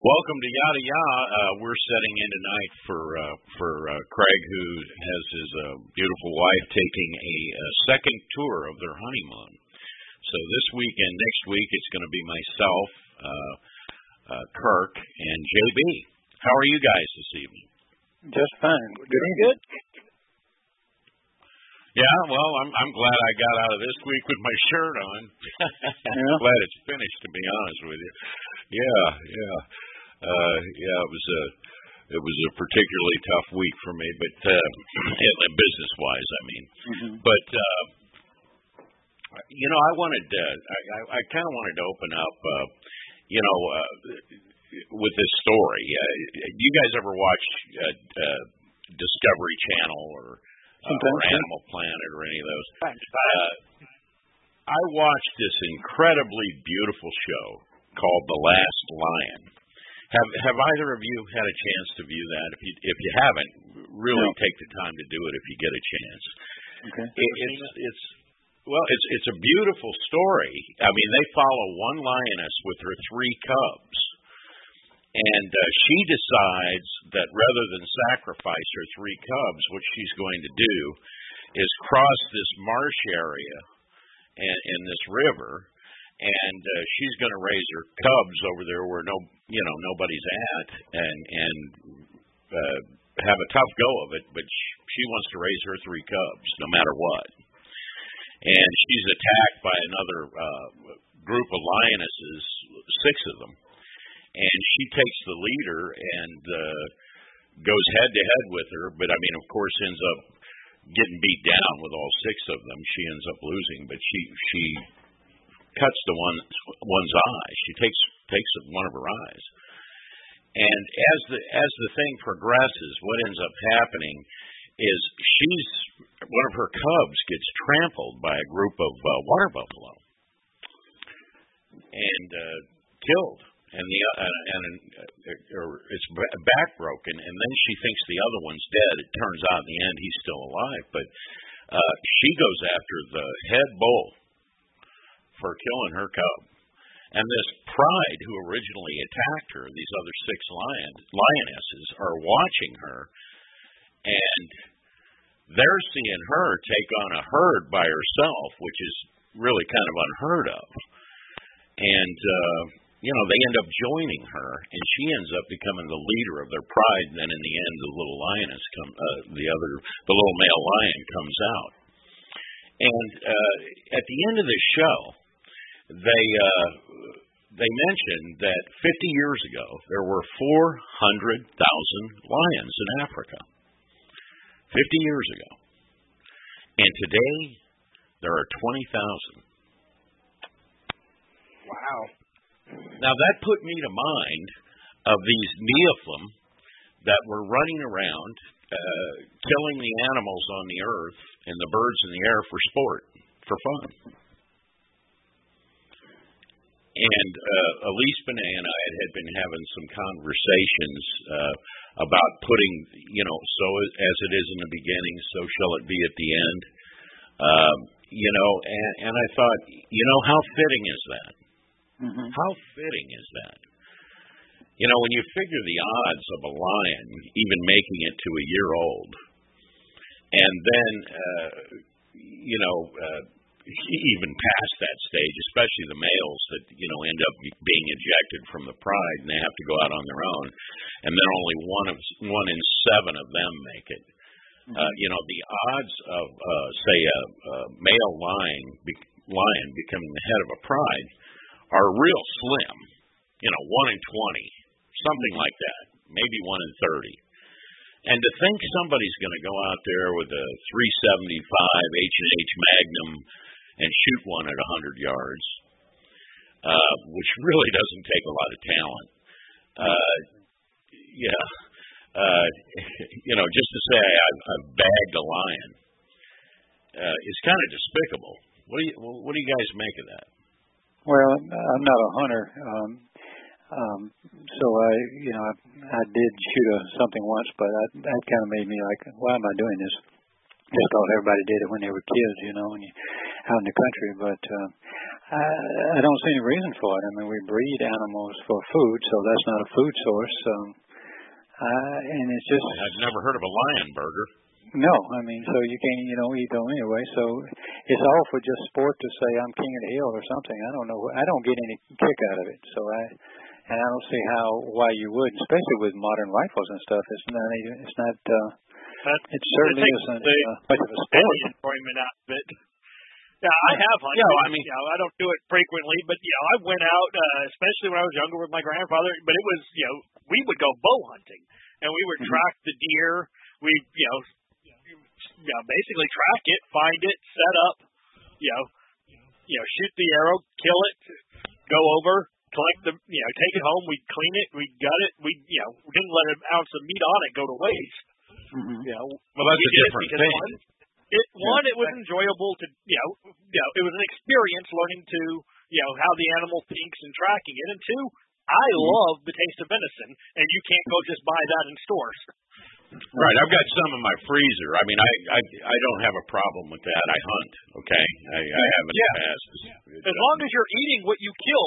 Welcome to Yada Yada. We're setting in tonight for Craig, who has his beautiful wife taking a second tour of their honeymoon. So this week and next week, it's going to be myself, Kirk, and JB. How are you guys this evening? Just fine. Doing good. Yeah, well, I'm glad I got out of this week with my shirt on. Yeah. Glad it's finished, to be honest with you. Yeah. It was a particularly tough week for me, but business wise, I mean. Mm-hmm. But I wanted I kind of wanted to open up, with this story. You guys ever watch Discovery Channel or Animal Planet or any of those? I watched this incredibly beautiful show called The Last Lion. Have either of you had a chance to view that? If you haven't, really take the time to do it if you get a chance. Okay. It's a beautiful story. I mean, they follow one lioness with her three cubs, and she decides that rather than sacrifice her three cubs, what she's going to do is cross this marsh area in this river, and she's going to raise her cubs over there where nobody's at, and have a tough go of it. But she wants to raise her three cubs no matter what. And she's attacked by another group of lionesses, six of them, and she takes the leader and goes head to head with her. But I mean, of course, ends up getting beat down with all six of them. She ends up losing, but she cuts the one's eye. She takes one of her eyes, and as the thing progresses, what ends up happening is one of her cubs gets trampled by a group of water buffalo and killed, and its back broken, and then she thinks the other one's dead. It turns out in the end he's still alive, but she goes after the head bull for killing her cub. And this pride who originally attacked her, these other six lionesses, are watching her, and they're seeing her take on a herd by herself, which is really kind of unheard of. And, they end up joining her, and she ends up becoming the leader of their pride, and then in the end, the little lioness the little male lion comes out. And at the end of the show, they mentioned that 50 years ago there were 400,000 lions in Africa. 50 years ago. And today there are 20,000. Wow. Now that put me to mind of these Nephilim that were running around killing the animals on the earth and the birds in the air for sport, for fun. And Elise Benet and I had been having some conversations about putting, so as it is in the beginning, so shall it be at the end. And I thought, how fitting is that? Mm-hmm. How fitting is that? When you figure the odds of a lion even making it to a year old, and then, even past that stage, especially the males that end up being ejected from the pride and they have to go out on their own, and then only one in seven of them make it. Mm-hmm. The odds of say a male lion becoming the head of a pride are real slim. 1 in 20, something like that, maybe 1 in 30. And to think somebody's going to go out there with a .375 H&H Magnum and shoot one at 100 yards, which really doesn't take a lot of talent. Just to say I've bagged a lion is kind of despicable. What do you guys make of that? Well, I'm not a hunter, so I did shoot something once, but that kind of made me like, why am I doing this? just thought everybody did it when they were kids, when you out in the country. But I don't see any reason for it. I mean, we breed animals for food, so that's not a food source. And it's just I've never heard of a lion burger. no. I mean, so you can't eat them anyway. So it's all for just sport to say I'm king of the hill or something. I don't know. I don't get any kick out of it. So I don't see why you would, especially with modern rifles and stuff. It's not. It certainly isn't much of a sport. Enjoyment out of it. Yeah, I have hunted. Yeah, I mean, I don't do it frequently, but I went out, especially when I was younger with my grandfather. But it was, we would go bow hunting, and we would track the deer. We, basically track it, find it, set up, shoot the arrow, kill it, go over, collect the, take it home. We'd clean it, we'd gut it. We didn't let an ounce of meat on it go to waste. Mm-hmm. Well, that's a different thing. It was enjoyable to, it was an experience learning to, how the animal thinks and tracking it. And two, I love the taste of venison, and you can't go just buy that in stores. Right, I've got some in my freezer. I mean, I don't have a problem with that. I hunt, okay? I have in the past. As long as you're eating what you kill,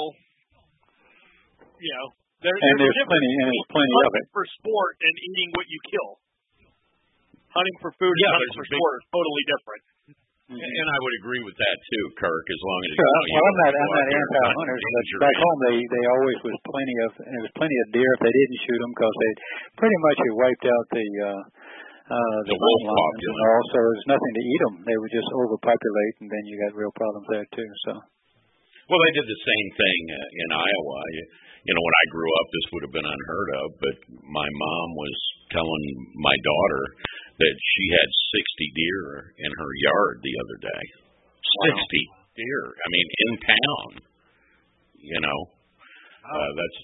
there's plenty of it. For sport and eating what you kill. Hunting for food and hunting for sport is totally different. And I would agree with that too, Kirk. As long as I'm not anti-hunters, but back home they always was plenty of deer if they didn't shoot them because they pretty much had wiped out the wolf population. And also there's nothing to eat them. They would just overpopulate, and then you got real problems there too. So. Well, they did the same thing in Iowa. When I grew up, this would have been unheard of, but my mom was telling my daughter that she had 60 deer in her yard the other day. 60 deer. I mean, in town. That's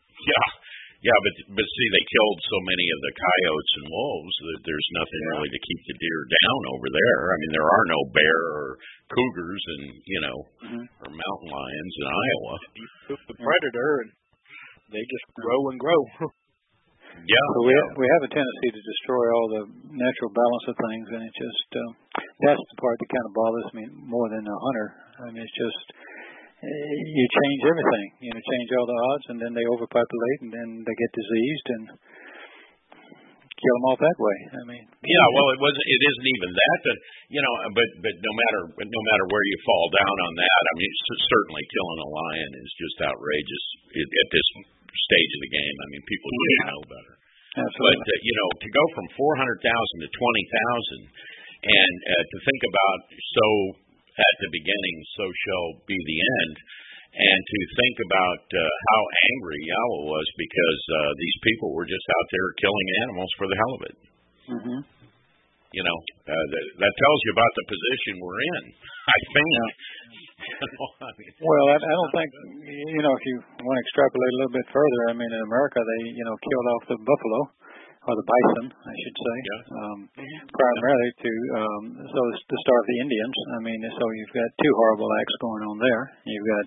but see, they killed so many of the coyotes and wolves that there's nothing really to keep the deer down over there. I mean, there are no bear or cougars and or mountain lions in Iowa. You shoot the predator and they just grow and grow. Yeah. So we have a tendency to destroy all the natural balance of things, and it just that's the part that kind of bothers me more than a hunter. I mean, it's just you change everything. Change all the odds, and then they overpopulate, and then they get diseased and kill them off that way. I mean. Yeah. Well, it isn't even that. But no matter where you fall down on that, I mean, certainly killing a lion is just outrageous at this stage of the game. I mean, people should know better. Absolutely. But to go from 400,000 to 20,000, and to think about at the beginning, so shall be the end, and to think about how angry Yahweh was because these people were just out there killing animals for the hell of it. Mm-hmm. That tells you about the position we're in, I think. Yeah. Well, I don't think, if you want to extrapolate a little bit further, I mean, in America, they, killed off the buffalo, or the bison, I should say, primarily to starve the Indians. I mean, so you've got two horrible acts going on there. You've got,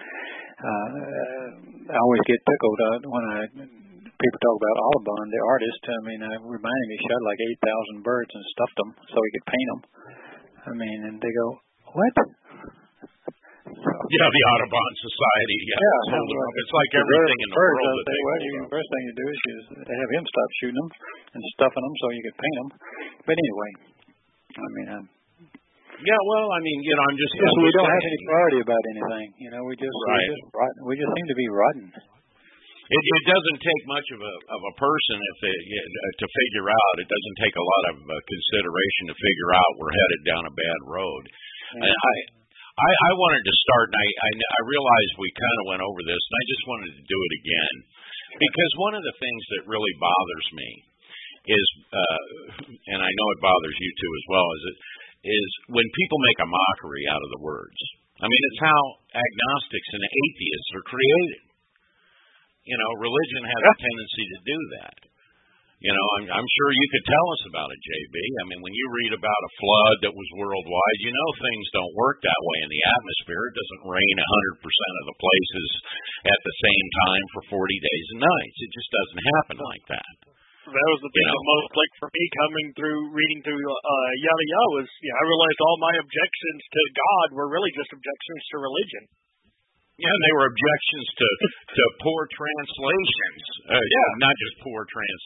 I always get tickled when people talk about Audubon, the artist. I mean, reminded me, he shot like 8,000 birds and stuffed them so he could paint them. I mean, and they go, what? Yeah, the Audubon Society. Yeah. It's like everything in the world. The first thing you do is they have him stop shooting them and stuffing them so you can paint them. But anyway, I mean. Yeah, well, I mean, I'm just. We don't have any priority about anything. We just seem to be rotten. It doesn't take much of a person to figure out. It doesn't take a lot of consideration to figure out we're headed down a bad road. And I wanted to start, and I realized we kind of went over this, and I just wanted to do it again, because one of the things that really bothers me is, and I know it bothers you too as well, is when people make a mockery out of the words. I mean, it's how agnostics and atheists are created. Religion has a tendency to do that. I'm sure you could tell us about it, JB. I mean, when you read about a flood that was worldwide, things don't work that way in the atmosphere. It doesn't rain 100% of the places at the same time for 40 days and nights. It just doesn't happen like that. That was the thing that most clicked for me coming through, reading through Yada Yada was, I realized all my objections to God were really just objections to religion. Yeah, they were objections to poor translations. Not just poor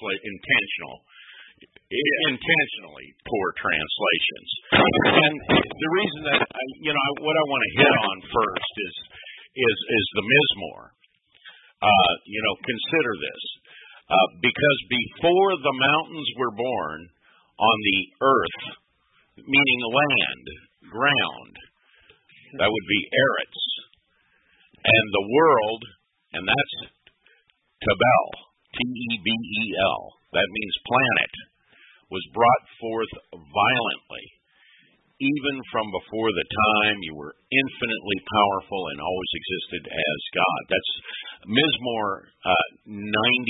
intentionally poor translations. And the reason that what I want to hit on first is the Mizmor. Consider this, because before the mountains were born on the earth, meaning land, ground, that would be Eretz, and the world, and that's Tebel, Tebel, that means planet, was brought forth violently, even from before the time you were infinitely powerful and always existed as God. That's Mizmor 92.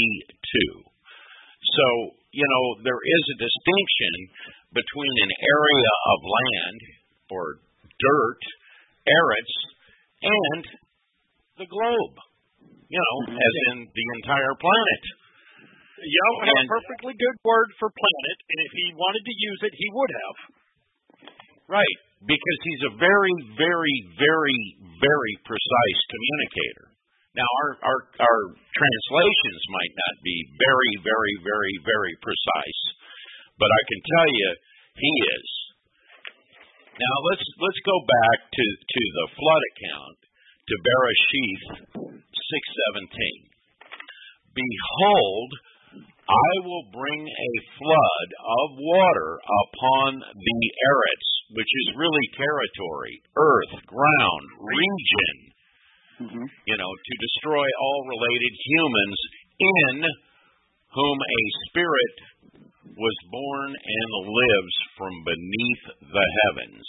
So, there is a distinction between an area of land, or dirt, Eretz, and the globe, as in the entire planet. Yahweh had a perfectly good word for planet, and if he wanted to use it, he would have. Right, because he's a very, very, very, very precise communicator. Now, our translations might not be very, very, very, very precise, but I can tell you he is. Now, let's go back to the flood account, to Bereshith 6:17. Behold, I will bring a flood of water upon the Eretz, which is really territory, earth, ground, region, to destroy all related humans, in whom a spirit was born and lives from beneath the heavens.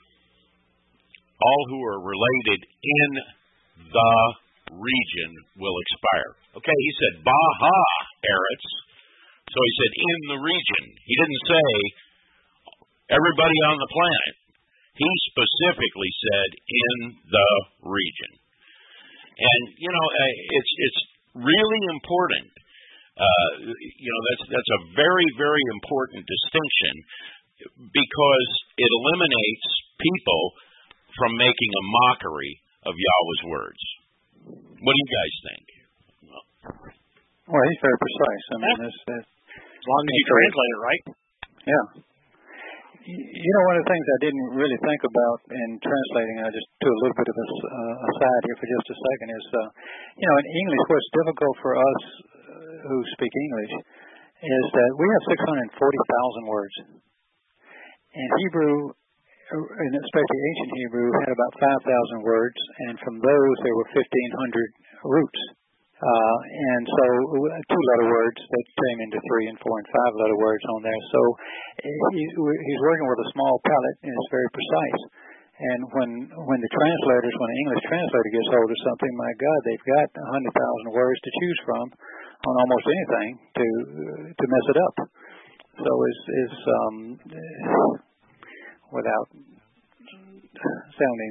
All who are related in the region will expire. Okay, he said, Baha Eretz. So he said, in the region. He didn't say, everybody on the planet. He specifically said, in the region. And, it's really important. That's a very, very important distinction, because it eliminates people from making a mockery of Yahweh's words. What do you guys think? Well, he's very precise. I mean, as long as you translate it right. Yeah. One of the things I didn't really think about in translating, I just do a little bit of a aside here for just a second, is, in English, what's difficult for us who speak English is that we have 640,000 words. And Hebrew, and especially ancient Hebrew, had about 5,000 words, and from those there were 1,500 roots. And so 2-letter words that came into 3 and 4 and 5-letter words on there. So he's working with a small palette, and it's very precise. And when the translators, when an English translator gets hold of something, my God, they've got 100,000 words to choose from on almost anything to mess it up. So it's without sounding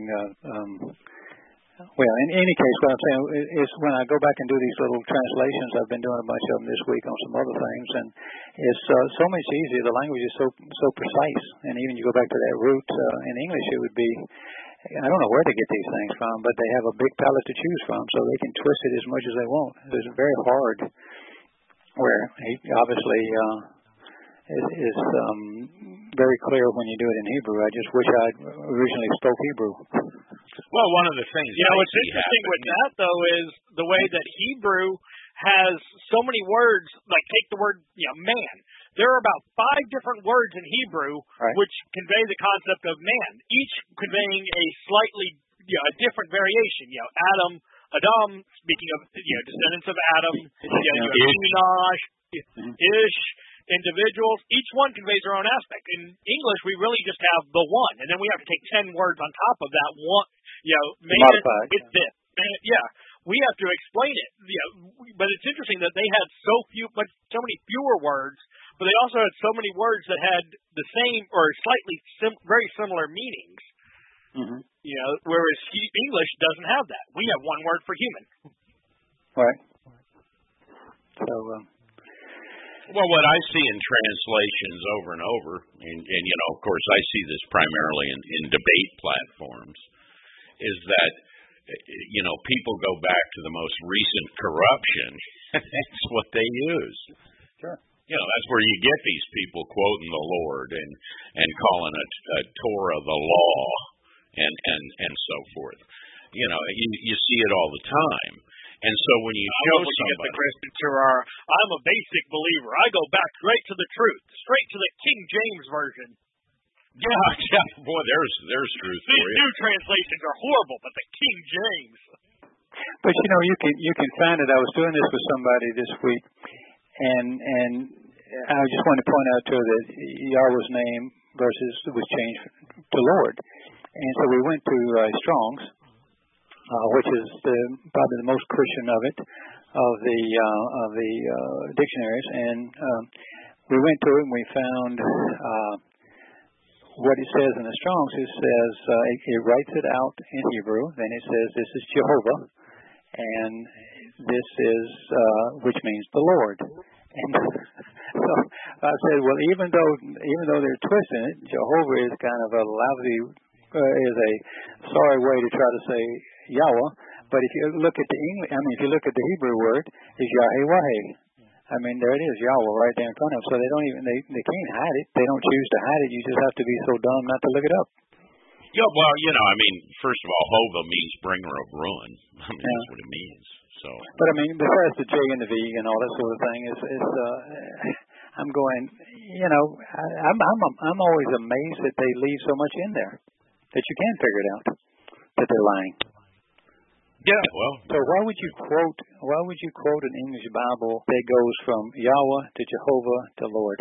well, in any case, what I'm saying is when I go back and do these little translations, I've been doing a bunch of them this week on some other things, and it's so much easier. The language is so precise, and even you go back to that root in English, it would be, I don't know where they get these things from, but they have a big palette to choose from, so they can twist it as much as they want. It's very hard, where he obviously is very clear when you do it in Hebrew. I just wish I'd originally spoke Hebrew. Well, one of the things what's interesting with that, though, is the way that Hebrew has so many words, like take the word, man. There are about 5 different words in Hebrew which convey the concept of man, each conveying a slightly, a different variation. Adam, speaking of, descendants of Adam, Enosh, Ish, individuals. Each one conveys their own aspect. In English, we really just have the one, and then we have to take 10 words on top of that one. Man, it's this. We have to explain it. But it's interesting that they had so many fewer words, but they also had so many words that had the same or slightly very similar meanings. Mm-hmm. Whereas English doesn't have that. We have one word for human. Right. So, Well, what I see in translations over and over, and of course, I see this primarily in debate platforms, is that people go back to the most recent corruption. That's what they use. Sure. That's where you get these people quoting the Lord and calling it Torah the law and so forth. You see it all the time. And so when you show somebody, the Christian Torah, I'm a basic believer. I go back straight to the truth, straight to the King James version. Yeah, boy, there's truth for you. These new translations are horrible, but the King James. But you can find it. I was doing this with somebody this week, and I just want to point out to her that Yahweh's name was changed to Lord, and so we went to Strong's, which is probably the most Christian of the dictionaries, and we went to it and we found what it says in the Strong's. It says it writes it out in Hebrew. Then it says this is Jehovah, and this is which means the Lord. And so I said, well, even though they're twisting it, Jehovah is kind of a lousy, is a sorry way to try to say Yahweh. But if you look at if you look at the Hebrew word, it's Yahweh. I mean, there it is, Yahweh, right there in front of them. So they can't hide it. They don't choose to hide it. You just have to be so dumb not to look it up. Yeah, well, first of all, Hova means bringer of ruin. That's what it means. So. But besides the J and the V and all that sort of thing, I'm going. I'm always amazed that they leave so much in there that you can figure it out that they're lying. Yeah, well. So why would you quote an English Bible that goes from Yahweh to Jehovah to Lord?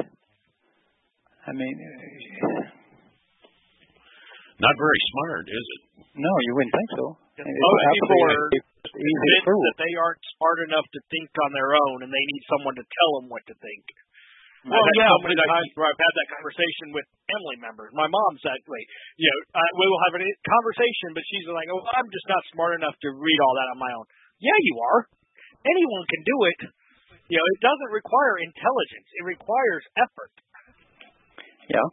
Not very smart, is it? No, you wouldn't think so. Most people are convinced that they aren't smart enough to think on their own, and they need someone to tell them what to think. Well, so many times where I've had that conversation with family members. My mom's that way. We will have a conversation, but she's like, "Oh, I'm just not smart enough to read all that on my own." Yeah, you are. Anyone can do it. It doesn't require intelligence. It requires effort. Yeah.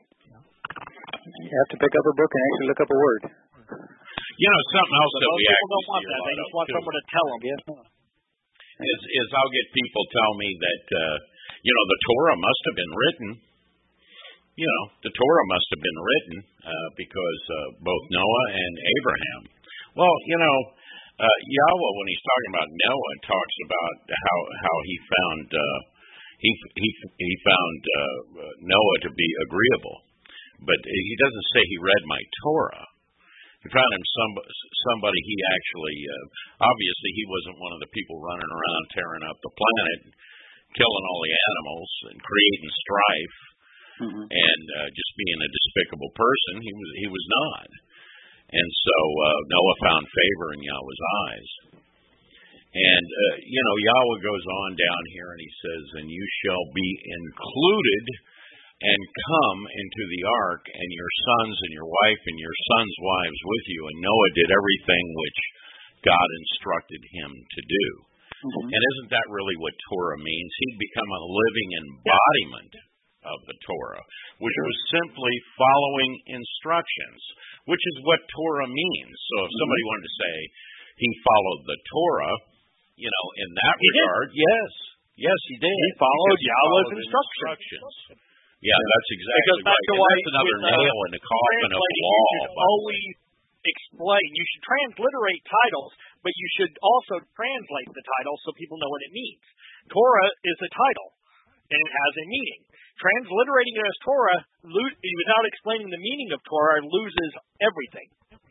You have to pick up a book and actually look up a word. Something else that we people don't want that. They just want someone to tell them. Yeah. Is I'll get people tell me that the Torah must have been written. The Torah must have been written because both Noah and Abraham. Well, Yahweh, when he's talking about Noah, talks about how he found he found Noah to be agreeable, but he doesn't say he read my Torah. He found him somebody he actually, obviously he wasn't one of the people running around tearing up the planet, killing all the animals and creating strife, and just being a despicable person. He was not. And so Noah found favor in Yahweh's eyes. And, Yahweh goes on down here and he says, and you shall be included and come into the ark, and your sons and your wife and your sons' wives with you. And Noah did everything which God instructed him to do. And isn't that really what Torah means? He'd become a living embodiment of the Torah, which was simply following instructions, which is what Torah means. So if somebody wanted to say he followed the Torah, in that regard, yes, he did. He followed Yahweh's instructions. Yeah, that's exactly right. That's another nail in the coffin of law. You should always explain. You should transliterate titles, but you should also translate the title so people know what it means. Torah is a title, and it has a meaning. Transliterating it as Torah without explaining the meaning of Torah loses everything.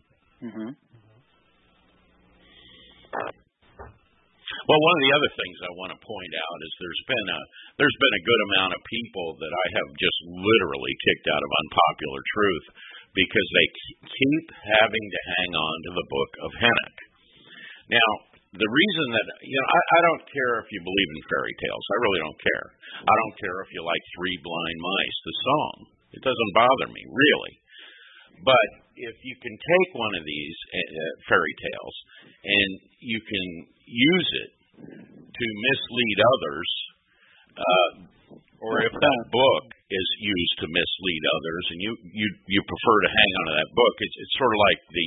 Well, one of the other things I want to point out is there's been a good amount of people that I have just literally kicked out of unpopular truth because they keep having to hang on to the book of Enoch. Now, the reason that, I don't care if you believe in fairy tales. I really don't care. I don't care if you like Three Blind Mice, the song. It doesn't bother me, really. But if you can take one of these fairy tales and you can use it to mislead others, or if that book is used to mislead others, and you prefer to hang on to that book. It's sort of like the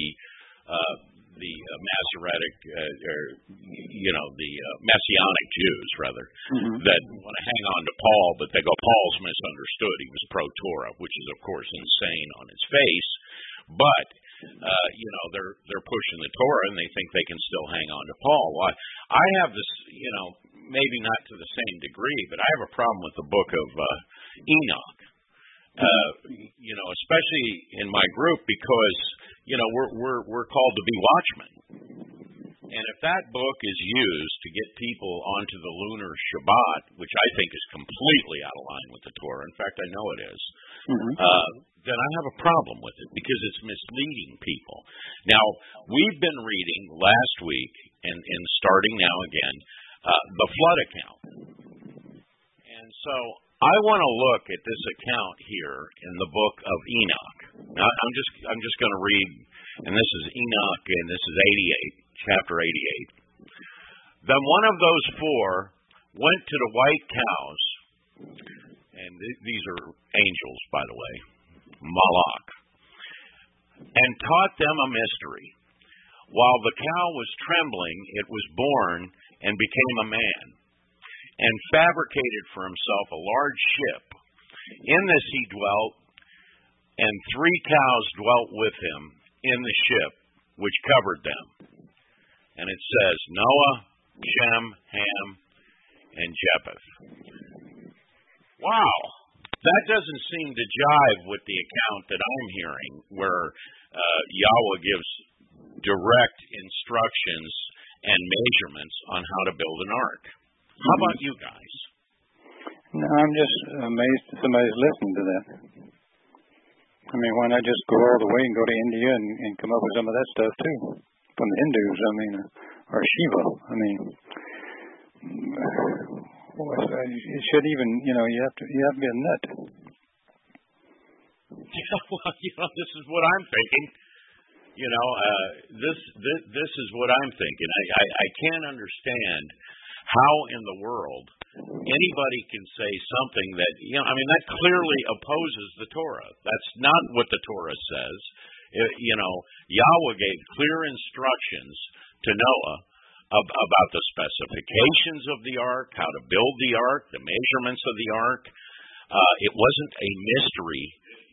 Masoretic, the Messianic Jews, rather, that want to hang on to Paul, but they go, Paul's misunderstood. He was pro-Torah, which is, of course, insane on its face. But, they're pushing the Torah, and they think they can still hang on to Paul. Well, I have this, maybe not to the same degree, but I have a problem with the book of Enoch. Especially in my group, because we're called to be watchmen, and if that book is used to get people onto the lunar Shabbat, which I think is completely out of line with the Torah, in fact I know it is, then I have a problem with it because it's misleading people. Now, we've been reading last week and starting now again the flood account, and so I want to look at this account here in the book of Enoch. Now, I'm just going to read, and this is Enoch, and this is 88, chapter 88. Then one of those four went to the white cows, and these are angels, by the way, Malach, and taught them a mystery. While the cow was trembling, it was born and became a man, and fabricated for himself a large ship. In this he dwelt, and 3 cows dwelt with him in the ship, which covered them. And it says, Noah, Shem, Ham, and Japheth. Wow! That doesn't seem to jive with the account that I'm hearing, where Yahweh gives direct instructions and measurements on how to build an ark. How about you guys? No, I'm just amazed that somebody's listening to that. I mean, why not just go all the way and go to India and come up with some of that stuff too, from the Hindus? I mean, or Shiva. I mean, it should even, you have to be a nut. Yeah, well, this is what I'm thinking. This is what I'm thinking. I can't understand how in the world anybody can say something that, that clearly opposes the Torah. That's not what the Torah says. Yahweh gave clear instructions to Noah about the specifications of the ark, how to build the ark, the measurements of the ark. It wasn't a mystery,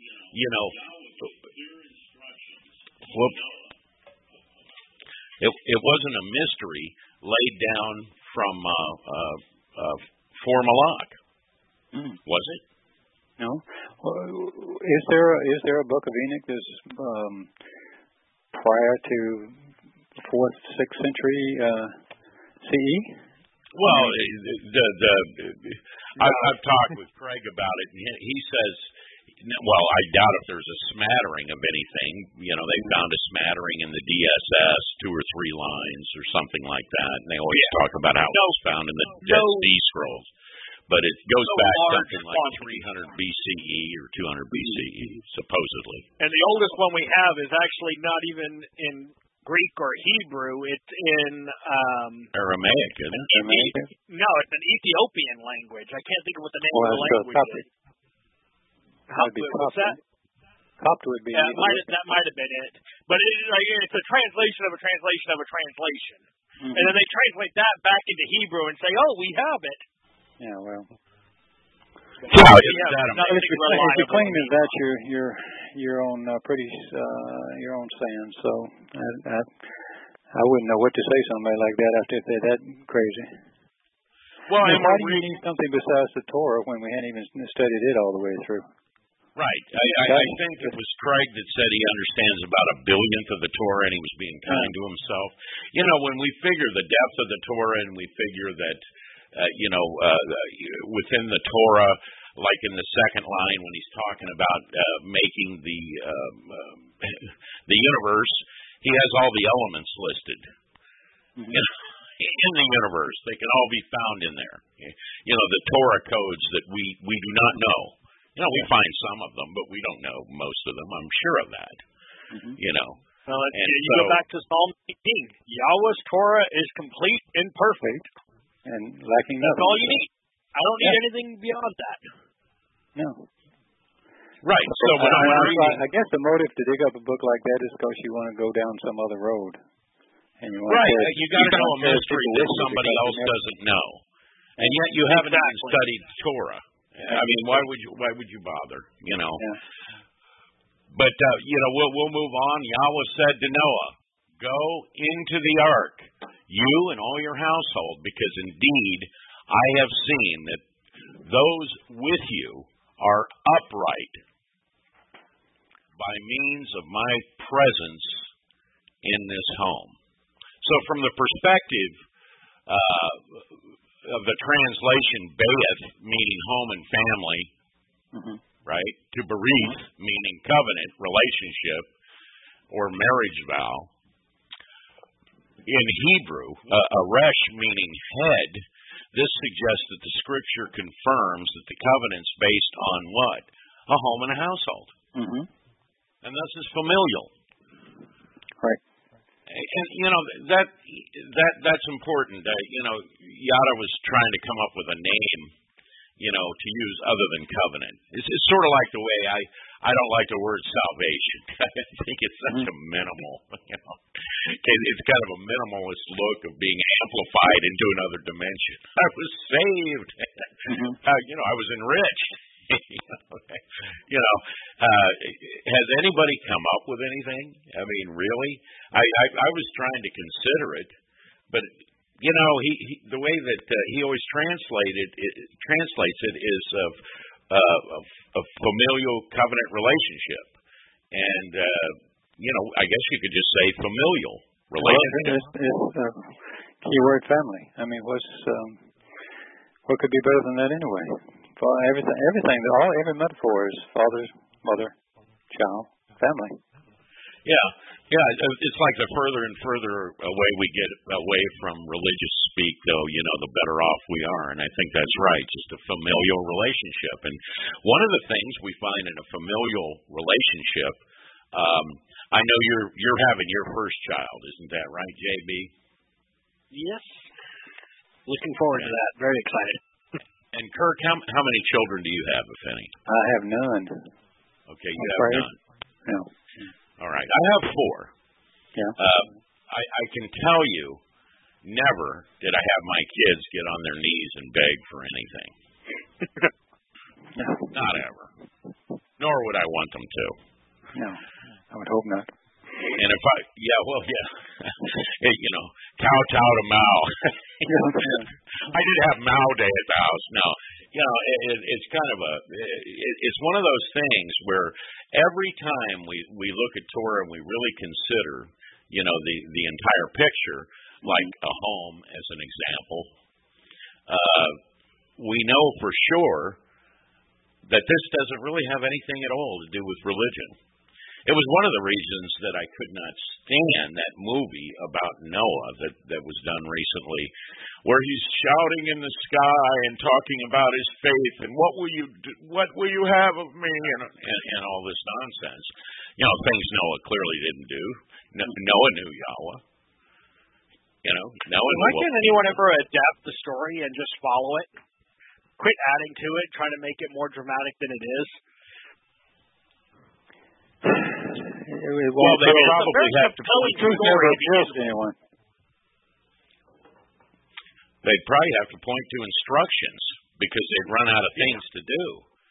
It wasn't a mystery laid down from for Malach, was it? No. Is there a book of Enoch that's prior to 4th, 6th century CE? Well, I've talked with Craig about it, and he says, well, I doubt if there's a smattering of anything. They found a smattering in the DSS, 2 or 3 lines or something like that, and they always talk about how it was found in the Dead Sea Scrolls. But it goes back something like 300 BCE or 200 BCE, supposedly. And the oldest one we have is actually not even in Greek or Hebrew. It's in Aramaic, isn't it? No, it's an Ethiopian language. I can't think of what the name of the language is. What's that? Coptic would be. That might have been it. But it's a translation of a translation of a translation. Mm-hmm. And then they translate that back into Hebrew and say, oh, we have it. Yeah, well. If you claim is that your own your own saying, so I wouldn't know what to say to somebody like that after if they're that crazy. Well, why do you need something besides the Torah when we hadn't even studied it all the way through? Right. I think it was Craig that said he understands about 1/1000th of the Torah, and he was being kind to himself. When we figure the depth of the Torah, and we figure that, within the Torah, like in the second line when he's talking about making the universe, he has all the elements listed. Mm-hmm. In the universe, they can all be found in there. The Torah codes that we do not know. We find some of them, but we don't know most of them. I'm sure of that. Mm-hmm. Well, you go back to Psalm 18. Yahweh's Torah is complete and perfect, and lacking nothing. That's all you need. I don't need anything beyond that. No. Right. So when I guess the motive to dig up a book like that is because you want to go down some other road. And you want you got to know a mystery that somebody else doesn't know. And yet you haven't even studied Torah. I mean, why would you bother? You know. Yeah. But we'll move on. Yahweh said to Noah, "Go into the ark, you and all your household, because indeed I have seen that those with you are upright by means of my presence in this home." So from the perspective of the translation, Be'eth, meaning home and family, right, to Berith, meaning covenant, relationship, or marriage vow. In Hebrew, Aresh, meaning head, this suggests that the Scripture confirms that the covenant's based on what? A home and a household. And this is familial. Right. And that's important. Yada was trying to come up with a name, to use other than covenant. It's sort of like the way I don't like the word salvation. I think it's such a minimal, it's kind of a minimalist look of being amplified into another dimension. I was saved. I was enriched. Has anybody come up with anything? I mean, really? I was trying to consider it, but the way that he always translates it is of familial covenant relationship, and I guess you could just say familial relationship. Keyword family. I mean, what could be better than that anyway? Everything, every metaphor is father, mother, child, family. Yeah. It's like the further and further away we get away from religious speak, though, the better off we are. And I think that's right, just a familial relationship. And one of the things we find in a familial relationship, I know you're having your first child, isn't that right, JB? Yes. Looking forward to that. Very excited. And Kirk, how many children do you have, if any? I have none. Okay, you have none. No. All right. I have 4. Yeah. I can tell you, never did I have my kids get on their knees and beg for anything. No. Not ever. Nor would I want them to. No, I would hope not. And if kowtow to Mao. I did have Mao Day at the house. No, it's kind of it's one of those things where every time we look at Torah and we really consider, the entire picture, like a home as an example, we know for sure that this doesn't really have anything at all to do with religion. It was one of the reasons that I could not stand that movie about Noah that was done recently, where he's shouting in the sky and talking about his faith and what will you have of me and all this nonsense. Things Noah clearly didn't do. Noah knew Yahweh. Why can't anyone ever adapt the story and just follow it? Quit adding to it, trying to make it more dramatic than it is. Well, they probably have to point to anyone. They'd probably have to point to instructions because they'd run out of things to do.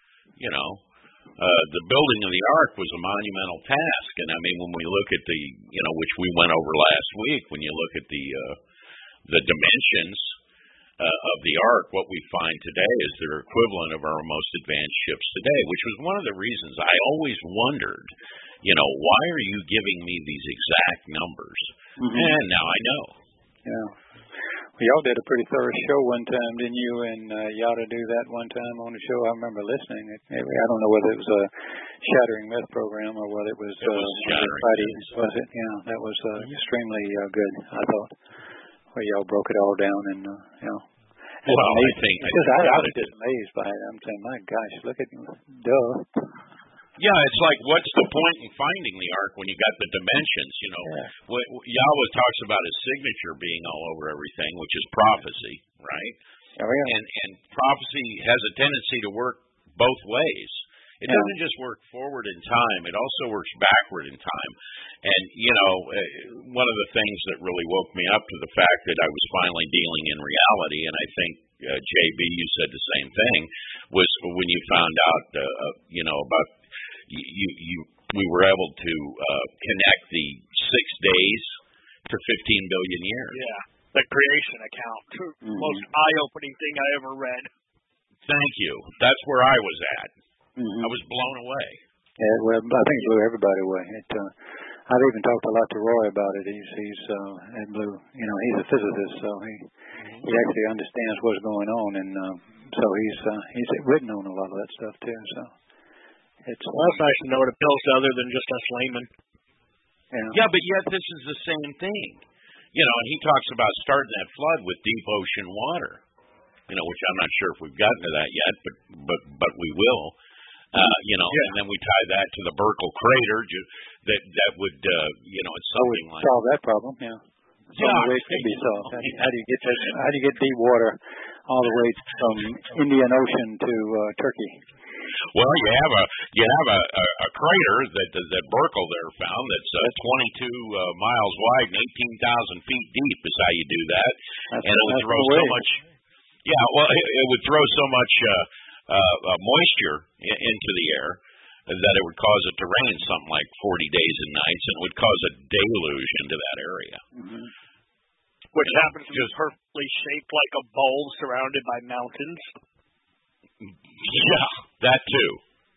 The building of the ark was a monumental task, and I mean, when we look at which we went over last week, when you look at the dimensions of the ark, what we find today is their equivalent of our most advanced ships today, which was one of the reasons I always wondered, why are you giving me these exact numbers? And now I know. Yeah. Well, y'all did a pretty thorough show one time, didn't you? And Yada do that one time on the show. I remember listening. I don't know whether it was a Shattering Myth program or whether it was Shattering. Was it? Yeah, that was extremely good, I thought. Where y'all broke it all down and, Well, I was just amazed by it. I'm saying, my gosh, look at duh. Yeah, it's like, what's the point in finding the ark when you got the dimensions? Yahweh talks about his signature being all over everything, which is prophecy, right? Oh, yeah. And prophecy has a tendency to work both ways. It doesn't just work forward in time; it also works backward in time. And one of the things that really woke me up to the fact that I was finally dealing in reality, and I think JB, you said the same thing, was when you found out, about we were able to connect the 6 days to 15 billion years. Yeah, the creation account, most eye-opening thing I ever read. Thank you. That's where I was at. I was blown away. Yeah, well, I think it blew everybody away. I've even talked a lot to Roy about it. It blew. He's a physicist, so he actually understands what's going on, and so he's written on a lot of that stuff too. So it's nice to know it appeals to other than just us laymen. Yeah, but yet this is the same thing. And he talks about starting that flood with deep ocean water. Which I'm not sure if we've gotten to that yet, but we will. And then we tie that to the Burkle crater that would, it's something like solve that problem. Yeah. Yeah, way it could be solved. How do you get that? How do you get deep water all the way from Indian Ocean to Turkey? Well, you have a crater that Burkle there found that's 22 miles wide and 18,000 feet deep is how you do that. And it would throw so much. Yeah, well, it would throw so much moisture into the air that it would cause it to rain something like 40 days and nights, and it would cause a deluge into that area. Which happens to be perfectly shaped like a bowl surrounded by mountains. Yeah, that too.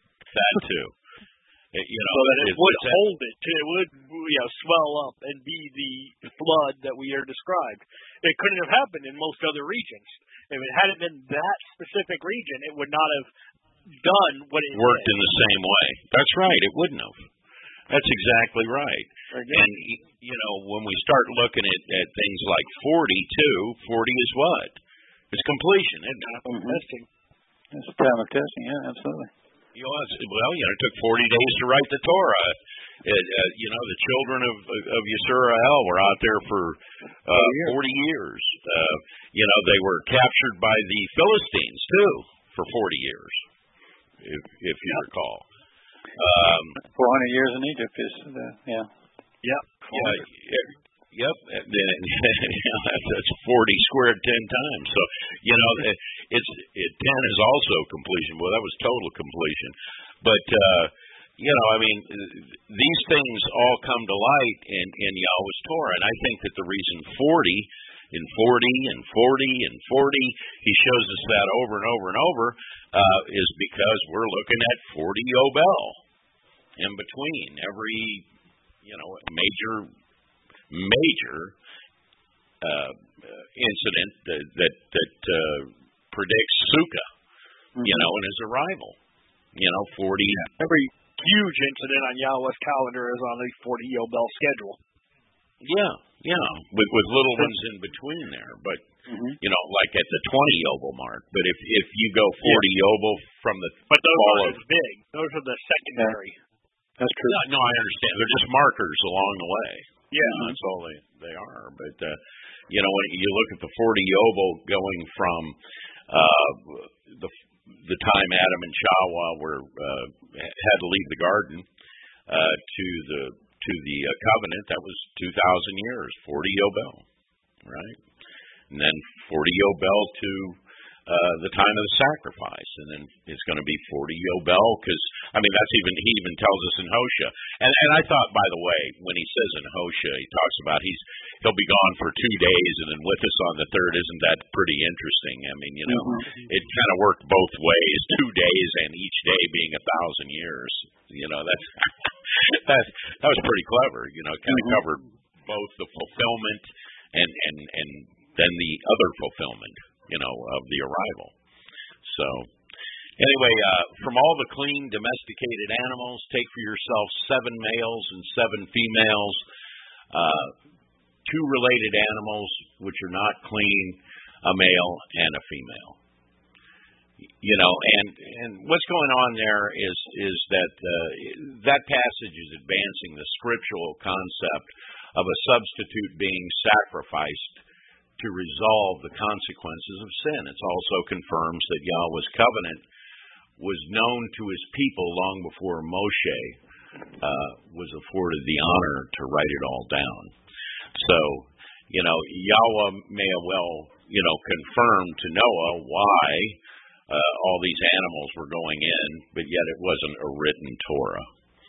So that it would hold it. It would swell up and be the flood that we are described. It couldn't have happened in most other regions. If it hadn't been that specific region, it would not have done what it worked did. In the same way. That's right. It wouldn't have. That's exactly right. And when we start looking at things like 40 is what? It's completion, isn't it? Testing. It's a time of testing. Yeah, absolutely. It took 40 days to write the Torah. The children of Yisrael were out there for 40 years. They were captured by the Philistines too for 40 years, if you recall. 400 years in Egypt is Yep. That's 40 squared 10 times. So, 10 is also completion. Well, that was total completion. But, these things all come to light in Yahweh's Torah. And I think that the reason 40 and 40, he shows us that over and over and over, is because we're looking at 40 Yobel in between every, major incident that predicts Sukkah, and his arrival. 40. Every huge incident on Yahweh's calendar is on the 40 Yobel schedule. Yeah, with little ones in between there, but like at the 20 Yobel mark. But if you go 40 Yobel from the those aren't as big. Those are the secondary. That's true. No, I understand. They're just markers along the way. Yeah, that's all they are. But when you look at the 40 Yobel going from the time Adam and Chawah had to leave the garden to the covenant, that was 2,000 years, 40 Yobel, right? And then 40 Yobel to the time of the sacrifice, and then it's going to be 40 Yobel, because he even tells us in Hosea, and I thought, by the way, when he says in Hosea, he talks about he'll be gone for 2 days and then with us on the third. Isn't that pretty interesting? It kind of worked both ways, 2 days and each day being 1,000 years. That was pretty clever. Kind of covered both the fulfillment and then the other fulfillment, of the arrival. So, anyway, from all the clean domesticated animals, take for yourself 7 males and 7 females, 2 related animals which are not clean, a male and a female. And what's going on there is that passage is advancing the scriptural concept of a substitute being sacrificed to resolve the consequences of sin. It also confirms that Yahweh's covenant was known to his people long before Moshe was afforded the honor to write it all down. So, Yahweh may have well, confirmed to Noah why all these animals were going in, but yet it wasn't a written Torah.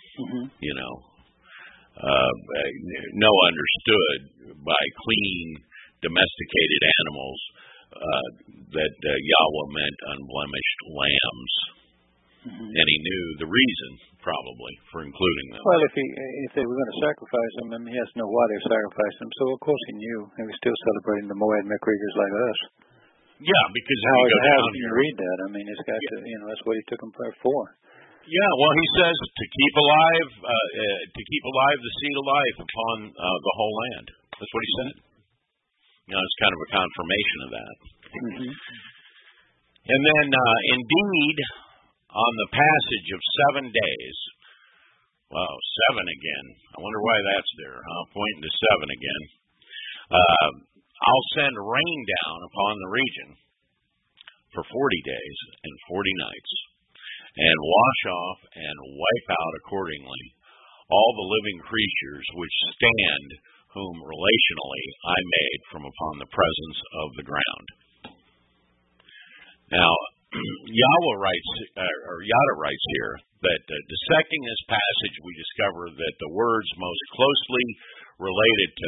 Noah understood by clean, domesticated animals that Yahweh meant unblemished lambs, and he knew the reason, probably, for including them. Well, if they were going to sacrifice them, he has to know why they're sacrificing them. So, of course, he knew. He was still celebrating the Moed Mikregas like us. Yeah, because how can you read that? It's got to, that's what he took them for. Yeah, well, he says to keep alive the seed of life upon the whole land. That's what he said. It's kind of a confirmation of that. And then, indeed, on the passage of 7 days, wow, 7 again. I wonder why that's there, huh? Pointing to 7 again. I'll send rain down upon the region for 40 days and 40 nights, and wash off and wipe out accordingly all the living creatures which stand, whom relationally I made from upon the presence of the ground. Now, Yahweh writes, or Yada writes here, that dissecting this passage, we discover that the words most closely related to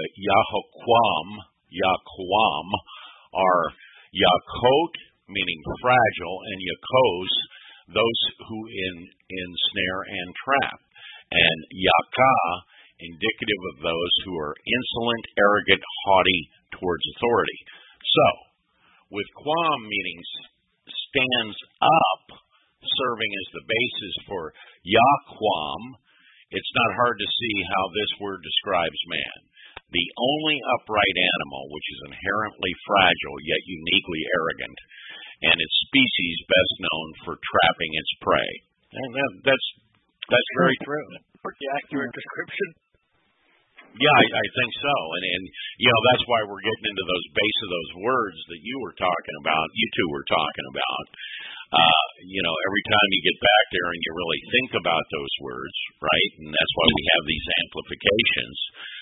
Yaquam are Yakot, meaning fragile, and Yakos, those who ensnare and trap, and Yaka, indicative of those who are insolent, arrogant, haughty towards authority. So, with Quam meaning stands up, serving as the basis for Yaquam, it's not hard to see how this word describes man. The only upright animal which is inherently fragile yet uniquely arrogant, and its species best known for trapping its prey. And that's very true. Pretty accurate description. Yeah, I think so. And that's why we're getting into those base of those words that you were talking about, you two were talking about. Every time you get back there and you really think about those words, right? And that's why we have these amplifications.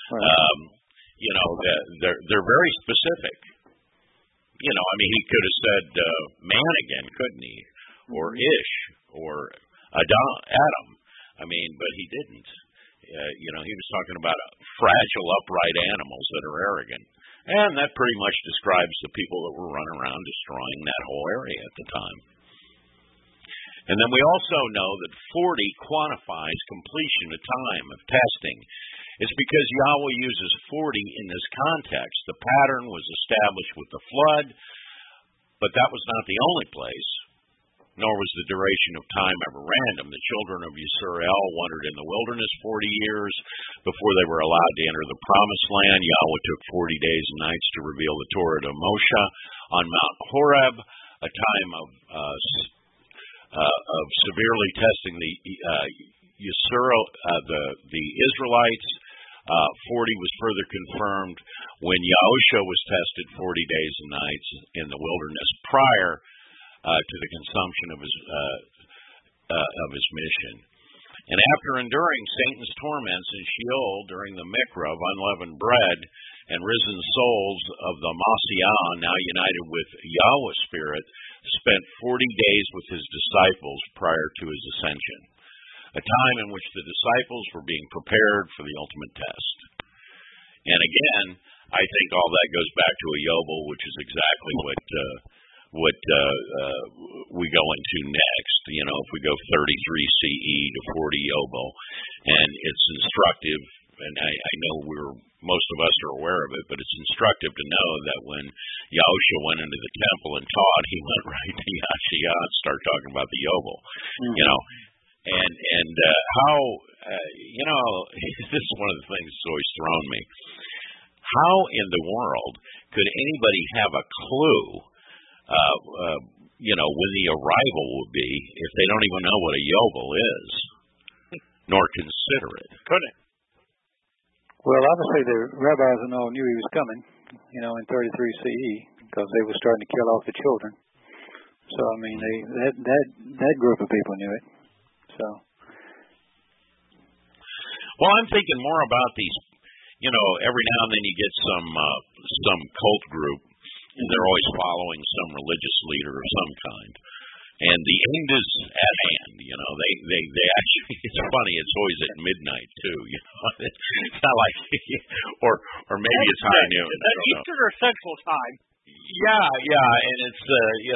Right. They're very specific. He could have said man again, couldn't he? Or Ish, or Adam. But he didn't. He was talking about fragile, upright animals that are arrogant. And that pretty much describes the people that were running around destroying that whole area at the time. And then we also know that 40 quantifies completion of time of testing. It's because Yahweh uses 40 in this context. The pattern was established with the flood, but that was not the only place, nor was the duration of time ever random. The children of Yisrael wandered in the wilderness 40 years before they were allowed to enter the promised land. Yahweh took 40 days and nights to reveal the Torah to Moshe on Mount Horeb, a time of severely testing the Israelites. 40 was further confirmed when Yahushua was tested 40 days and nights in the wilderness prior to the consumption of his mission. And after enduring Satan's torments in Sheol during the Mikra of unleavened bread and risen souls of the Masiah, now united with Yahweh's Spirit, spent 40 days with his disciples prior to his ascension, a time in which the disciples were being prepared for the ultimate test. And again, I think all that goes back to a Yobel, which is exactly what we go into next. If we go 33 CE to 40 Yobel, and it's instructive, and I know most of us are aware of it, but it's instructive to know that when Yahushua went into the temple and taught, he went right to Yashiyah and started talking about the Yobel. And how, this is one of the things that's always thrown me. How in the world could anybody have a clue, when the arrival will be if they don't even know what a Yobel is, nor consider it? Couldn't. Well, obviously the rabbis and all knew he was coming. in 33 CE because they were starting to kill off the children. So I mean, that group of people knew it. So. Well, I'm thinking more about these. Every now and then you get some cult group, and they're always following some religious leader of some kind. And the end is at hand. They actually. It's funny. It's always at midnight too. It's not like, or maybe it's high noon. Eastern or Central Time. Yeah, and it's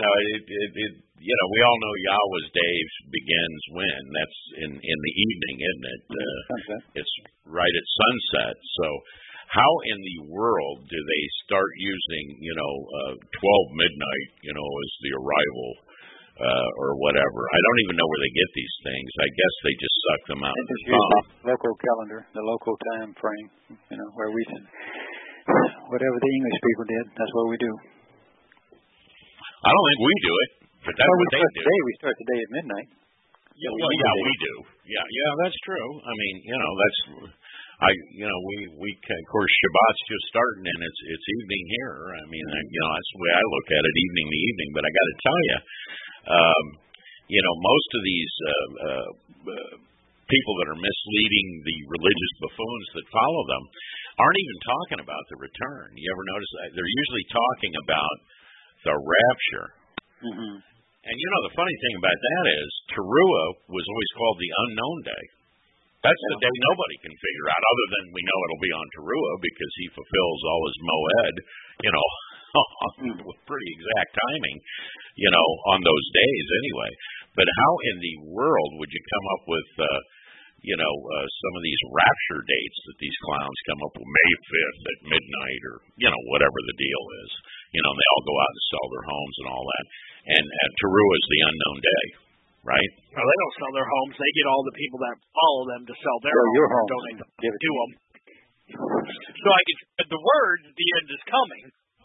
we all know Yahweh's day begins when? That's in the evening, isn't it? It's right at sunset. So how in the world do they start using 12 midnight as the arrival or whatever? I don't even know where they get these things. I guess they just suck them out of the thumb. Local calendar, the local time frame, where we whatever the English people did, that's what we do. I don't think we do it, but that's what they do. We start the day at midnight. Yeah, we do. Yeah, that's true. I mean, that's we of course Shabbat's just starting and it's evening here. I mean, that's the way I look at it, evening to evening. But I got to tell you, most of these people that are misleading the religious buffoons that follow them aren't even talking about the return. You ever notice that? They're usually talking about the rapture. Mm-hmm. And the funny thing about that is Teruah was always called the unknown day. That's the day nobody can figure out, other than we know it'll be on Teruah because he fulfills all his moed, with pretty exact timing, on those days anyway. But how in the world would you come up with, some of these rapture dates that these clowns come up with, May 5th at midnight or, whatever the deal is. They all go out and sell their homes and all that. And Teruah is the unknown day, right? No, they don't sell their homes. They get all the people that follow them to sell their homes. Your home. Donate them to them. So the word, the end is coming.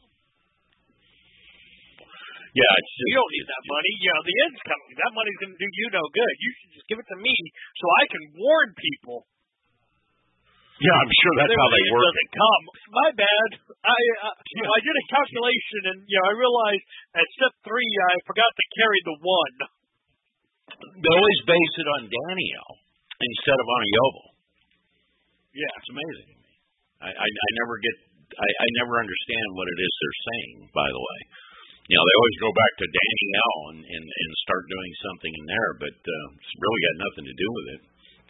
Yeah, it's just, you don't need that money. The end's coming. That money's going to do you no good. You should just give it to me so I can warn people. Yeah, I'm sure that's how they work. It doesn't come. My bad. I did a calculation and I realized at step 3 I forgot to carry the 1. They always base it on Daniel instead of on a Yovel. Yeah, it's amazing. I never understand what it is they're saying. By the way, they always go back to Daniel and start doing something in there, but it's really got nothing to do with it.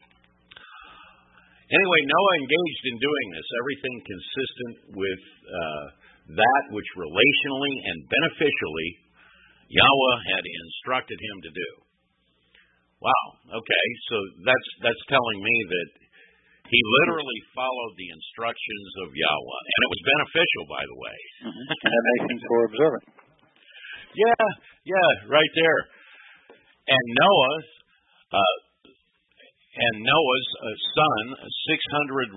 Anyway, Noah engaged in doing this, everything consistent with that which relationally and beneficially Yahweh had instructed him to do. Wow. Okay, so that's telling me that he literally followed the instructions of Yahweh, and it was beneficial, by the way. Mm-hmm. And that makes him more observant. Yeah, right there. And Noah's son,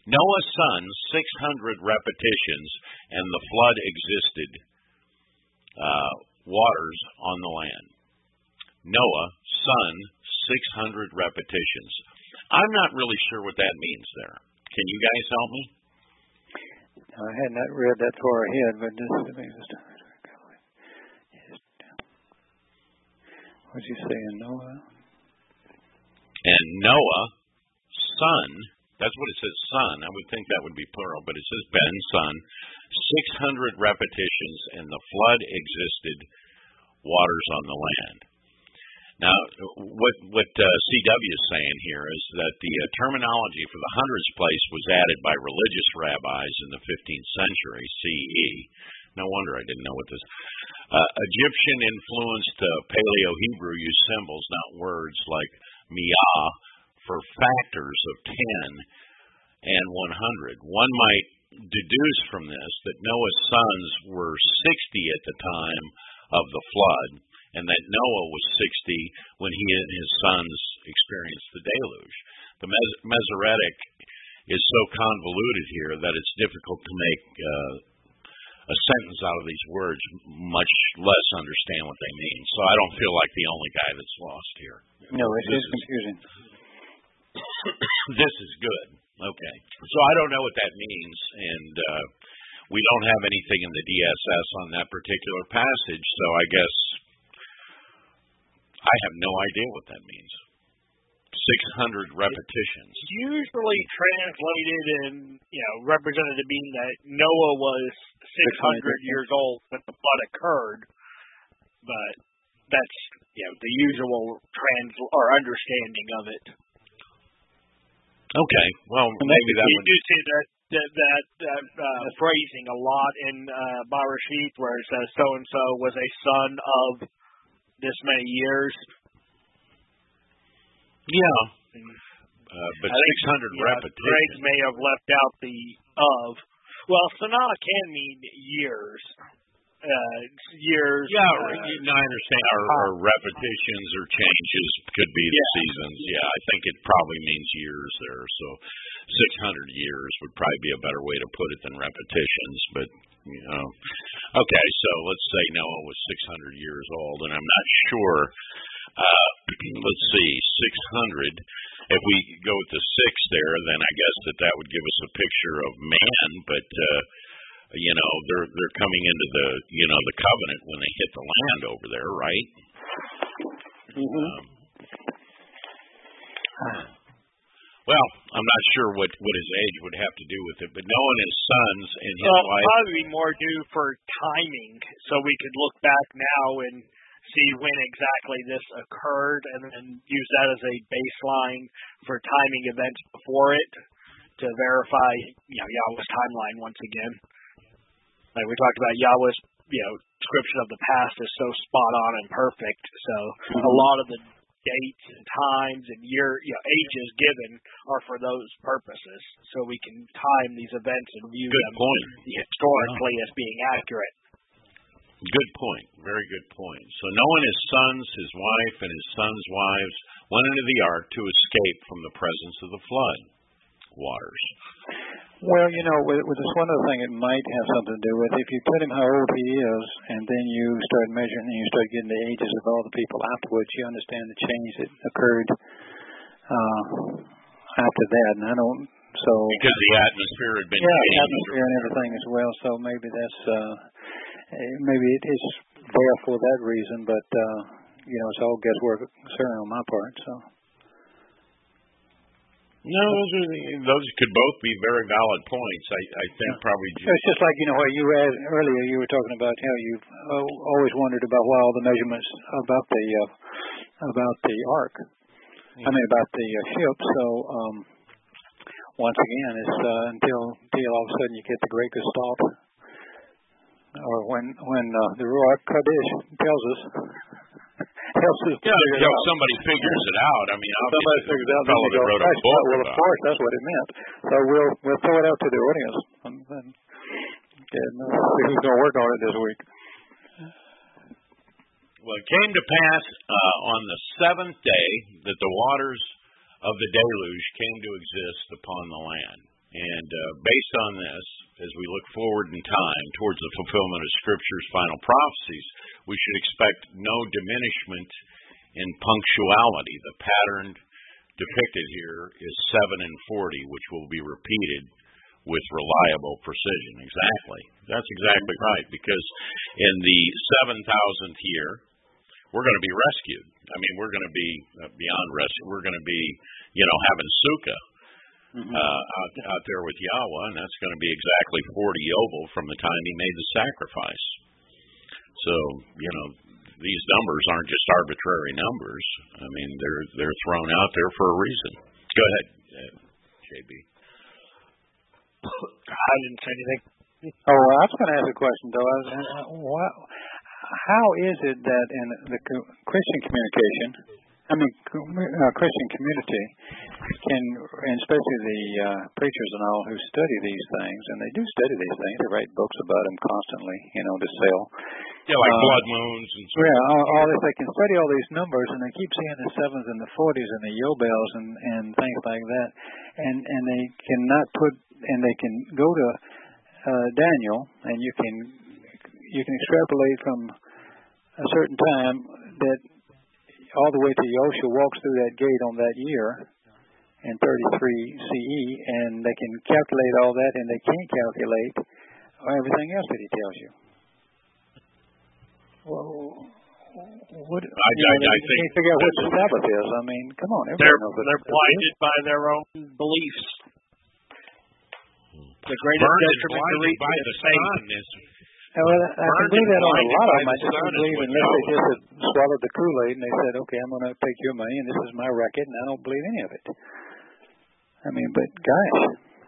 600 repetitions, and the flood existed, waters on the land. Noah, son, 600 repetitions. I'm not really sure what that means there. Can you guys help me? I had not read that far ahead, but what'd you say in Noah? And Noah, son, that's what it says, son. I would think that would be plural, but it says Ben, son, 600 repetitions, and the flood existed, waters on the land. Now, what CW is saying here is that the terminology for the hundreds place was added by religious rabbis in the 15th century CE. No wonder I didn't know what this. Egyptian-influenced Paleo-Hebrew used symbols, not words, like miyah, for factors of 10 and 100. One might deduce from this that Noah's sons were 60 at the time of the flood, and that Noah was 60 when he and his sons experienced the deluge. The Masoretic is so convoluted here that it's difficult to make a sentence out of these words, much less understand what they mean. So I don't feel like the only guy that's lost here. No, it is confusing. This is good. Okay. So I don't know what that means, and we don't have anything in the DSS on that particular passage, so I guess I have no idea what that means. 600 repetitions. It's usually translated and represented to mean that Noah was 600 years old when the flood occurred, but that's the usual understanding of it. Okay, well maybe that you do see that phrasing a lot in Bereshit, where it says so and so was a son of this many years. Yeah, but 600 repetitions. Greg may have left out the of. Well, sanah can mean years. Years. Yeah, I understand. Or repetitions or changes could be the seasons. Yeah, I think it probably means years there. So 600 years would probably be a better way to put it than repetitions. But, okay, so let's say Noah was 600 years old, and I'm not sure. Let's see, 600. If we go with the 6 there, then I guess that would give us a picture of man, but they're coming into the covenant when they hit the land over there, right? Well, I'm not sure what his age would have to do with it, but Noah and his sons and his wife. Probably more due for timing, so we could look back now and see when exactly this occurred, and then use that as a baseline for timing events before it to verify, Yahweh's timeline once again. Like we talked about, Yahweh's, description of the past is so spot on and perfect. So a lot of the dates and times and ages given are for those purposes. So we can time these events and view them historically as being accurate. Good point. Very good point. So Noah and his sons, his wife, and his sons' wives went into the ark to escape from the presence of the flood waters. Well, with this one other thing, it might have something to do with if you tell him how old he is, and then you start measuring and you start getting the ages of all the people afterwards, you understand the change that occurred after that. And I don't. So because the atmosphere had been changed. The atmosphere and everything as well. So maybe that's. Maybe it is there for that reason, but it's all guesswork, certainly on my part. So, no, those could both be very valid points. I think probably. It's just like what you had earlier. You were talking about how you've always wondered about why all the measurements about the ark. I mean about the ship. So once again, it's until all of a sudden you get the Great Gestalt. Or when the Ruach Kadesh tells us, somebody figures it out. I mean, somebody figures it out. Fellow that wrote a book. Well, of course, that's what it meant. So we'll throw it out to the audience and see who's going to work on it this week. Well, it came to pass on the 7th day that the waters of the deluge came to exist upon the land. And based on this, as we look forward in time towards the fulfillment of Scripture's final prophecies, we should expect no diminishment in punctuality. The pattern depicted here is 7 and 40, which will be repeated with reliable precision. Exactly. That's exactly right, because in the 7,000th year, we're going to be rescued. I mean, we're going to be beyond rescue. We're going to be, having sukkah. Out there with Yahweh, and that's going to be exactly 40 yovel from the time he made the sacrifice. So, these numbers aren't just arbitrary numbers. I mean, they're thrown out there for a reason. Go ahead, JB. I didn't say anything. Oh, I was going to ask a question, though. How is it that in the Christian communication, Christian community can, and especially the preachers and all who study these things, and they do study these things, they write books about them constantly, to sell. Yeah, like blood moons and so on. Yeah, all this, they can study all these numbers, and they keep seeing the 7s and the 40s and the Yobels and things like that, and they cannot they can go to Daniel, and you can extrapolate from a certain time that all the way to Yoshua walks through that gate on that year in 33 CE, and they can calculate all that, and they can't calculate or everything else that he tells you. Well, what? I think can't figure out what the Sabbath is. I mean, come on, everybody knows what they're blinded by their own beliefs. The greatest detriment to reach by the sun is. Well, I can believe that on a lot of them. I just don't believe unless they just had swallowed the Kool-Aid and they said, okay, I'm going to take your money and this is my racket, and I don't believe any of it. I mean, but gosh.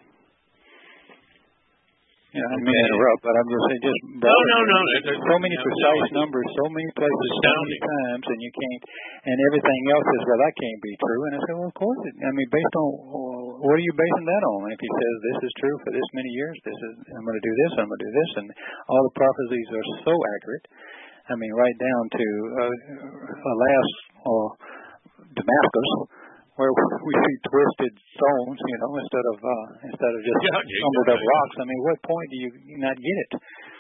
Yeah, I mean to interrupt, but I'm just saying, No. There's so many precise numbers, so many places, so many times, and you can't, and everything else is, well, that can't be true. And I said, well, of course it. I mean, based on, what are you basing that on? And if he says this is true for this many years, I'm going to do this, I'm going to do this, and all the prophecies are so accurate. I mean, right down to Alas or Damascus, where we see twisted stones, instead of just tumbled up rocks. I mean, what point do you not get it?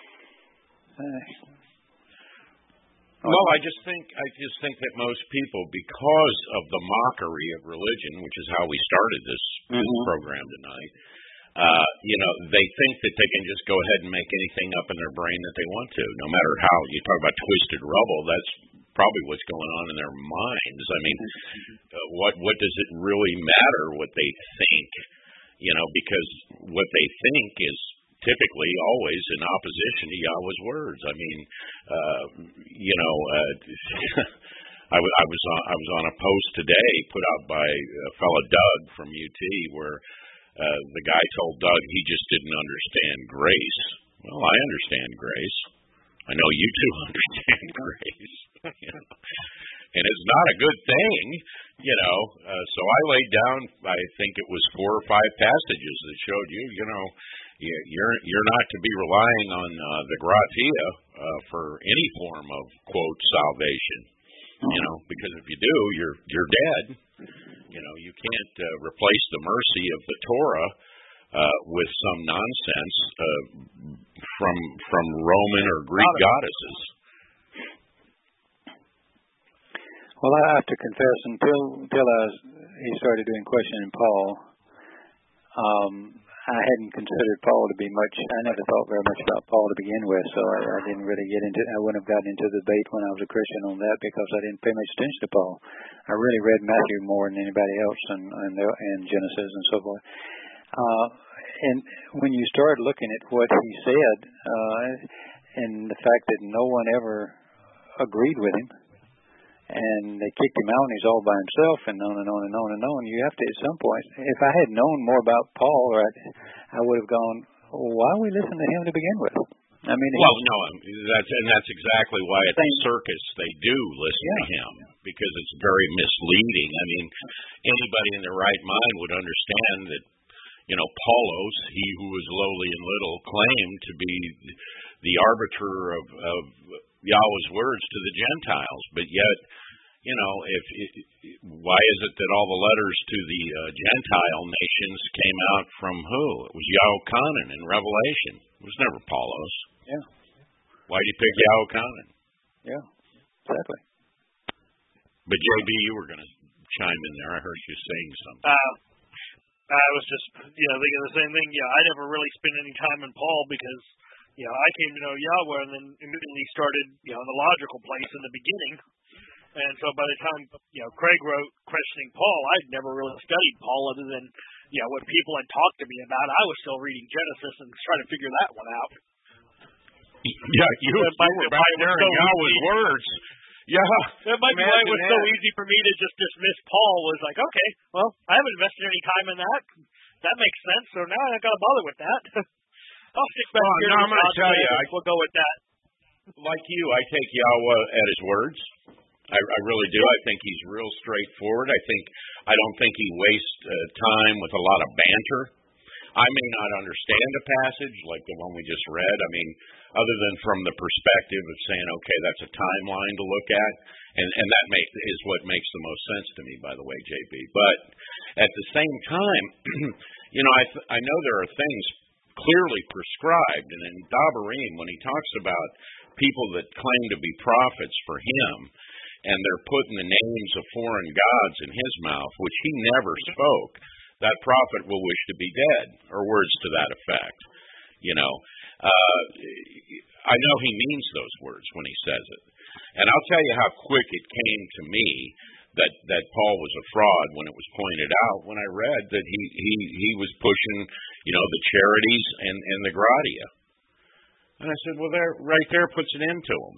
Well, I just think that most people, because of the mockery of religion, which is how we started this program tonight, they think that they can just go ahead and make anything up in their brain that they want to, no matter how. You talk about twisted rubble, that's probably what's going on in their minds. I mean, what does it really matter what they think? Because what they think is typically always in opposition to Yahweh's words. I mean, I was on a post today put out by a fellow Doug from UT where the guy told Doug he just didn't understand grace. Well, I understand grace. I know you two understand grace. And it's not a good thing, so I laid down, I think it was 4 or 5 passages that showed you're not to be relying on the gratia for any form of, quote, salvation, because if you do, you're dead. You can't replace the mercy of the Torah with some nonsense from Roman or Greek goddesses. Well, I have to confess, until he started doing questioning Paul, I hadn't considered Paul to be much. I never thought very much about Paul to begin with, so I didn't really get into. I wouldn't have gotten into the debate when I was a Christian on that because I didn't pay much attention to Paul. I really read Matthew more than anybody else, and Genesis and so forth. And when you start looking at what he said, and the fact that no one ever agreed with him, and they kicked him out, and he's all by himself, and on and on and on and on. You have to, at some point, if I had known more about Paul, I would have gone, why we listen to him to begin with? I mean, that's exactly why at the circus they do listen to him, because it's very misleading. I mean, anybody in their right mind would understand that, Paulos, he who was lowly and little, claimed to be the arbiter of Yahweh's words to the Gentiles, but yet, why is it that all the letters to the Gentile nations came out from who? It was Yahuchanan in Revelation. It was never Paulos. Yeah. Why did you pick Yahuchanan? Yeah, exactly. But JB, you were going to chime in there. I heard you saying something. I was just, thinking the same thing. I never really spent any time in Paul because, I came to know Yahweh and then immediately started, in the logical place in the beginning. And so by the time, Craig wrote Questioning Paul, I'd never really studied Paul other than, what people had talked to me about. I was still reading Genesis and trying to figure that one out. Yeah, you were back there in Yahweh's words. Yeah. That might be why it was so easy for me to just dismiss Paul. Was like, okay, well, I haven't invested any time in that. That makes sense. So now I don't got to bother with that. I'll stick back here. I'm going to tell you, we'll go with that. Like you, I take Yahweh at his words. I really do. I think he's real straightforward. I don't think he wastes time with a lot of banter. I may not understand a passage like the one we just read. I mean, other than from the perspective of saying, okay, that's a timeline to look at, and that is what makes the most sense to me, by the way, JB. But at the same time, I know there are things clearly prescribed, and in Dabarim, when he talks about people that claim to be prophets for him, and they're putting the names of foreign gods in his mouth, which he never spoke, that prophet will wish to be dead, or words to that effect. I know he means those words when he says it. And I'll tell you how quick it came to me that Paul was a fraud when it was pointed out when I read that he was pushing, the charities and the gratia. And I said, well, right there puts an end to him.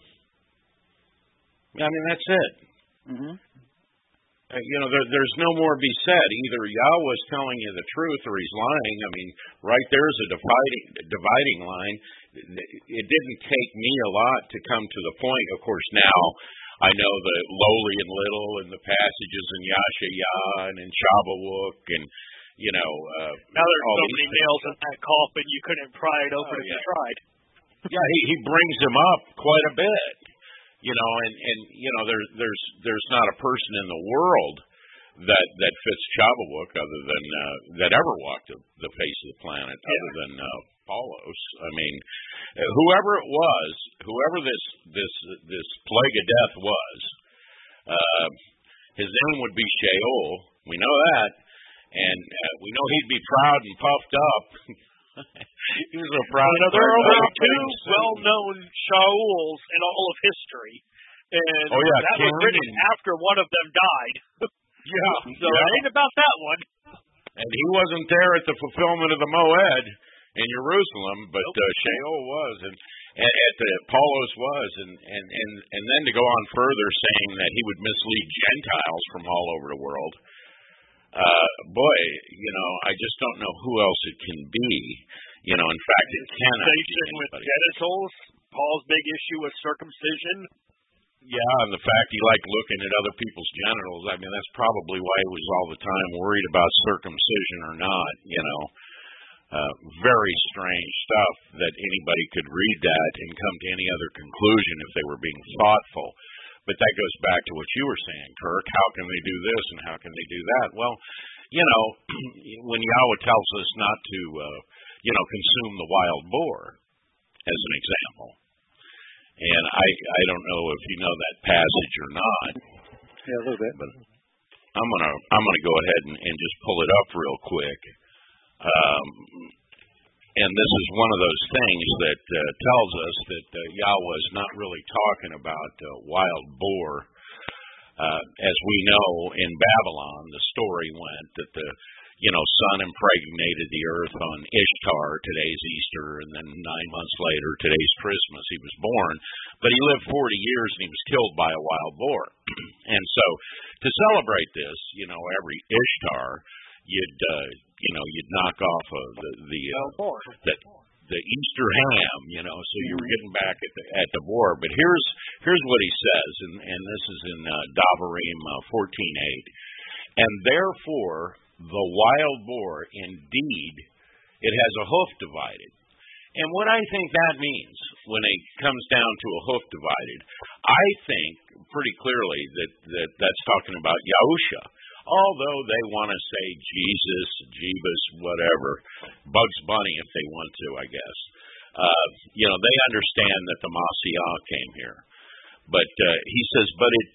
I mean, that's it. Mm-hmm. There's no more to be said. Either Yahweh's telling you the truth or he's lying. I mean, right there's a dividing line. It didn't take me a lot to come to the point. Of course, now I know the lowly and little and the passages in Yashayah and in Shabawuk and, now there's so many nails in that coffin you couldn't pry it open if you tried. Yeah, he brings them up quite a bit. There's not a person in the world that fits Shabawuk other than that ever walked the face of the planet other than Paulos. I mean, whoever it was, whoever this plague of death was, his name would be Sheol. We know that, and we know he'd be proud and puffed up. He was so proud. There are only two well-known Shaols in all of history, and that was written after one of them died. So it ain't about that one. And he wasn't there at the fulfillment of the Moed in Jerusalem, but Sheol was, and at the Paulos was, and then to go on further saying that he would mislead Gentiles from all over the world. I just don't know who else it can be. In fact, it cannot be anybody. With genitals, Paul's big issue with circumcision. Yeah, and the fact he liked looking at other people's genitals. I mean, that's probably why he was all the time worried about circumcision or not. Very strange stuff that anybody could read that and come to any other conclusion if they were being thoughtful. But that goes back to what you were saying, Kirk. How can they do this and how can they do that? Well, when Yahweh tells us not to, consume the wild boar, as an example. And I don't know if you know that passage or not. Yeah, a little bit. But I'm gonna go ahead and just pull it up real quick. And this is one of those things that tells us that Yahweh is not really talking about wild boar. As we know, in Babylon, the story went that the sun impregnated the earth on Ishtar, today's Easter, and then 9 months later, today's Christmas, he was born. But he lived 40 years and he was killed by a wild boar. And so to celebrate this, every Ishtar, you'd knock off the Easter ham, so you were getting back at the boar. But here's what he says, and this is in Davarim 14:8. And therefore the wild boar, indeed, it has a hoof divided. And what I think that means when it comes down to a hoof divided, I think pretty clearly that's talking about Yahusha. Although they want to say Jesus, Jeebus, whatever, Bugs Bunny if they want to, I guess. They understand that the Messiah came here. But he says,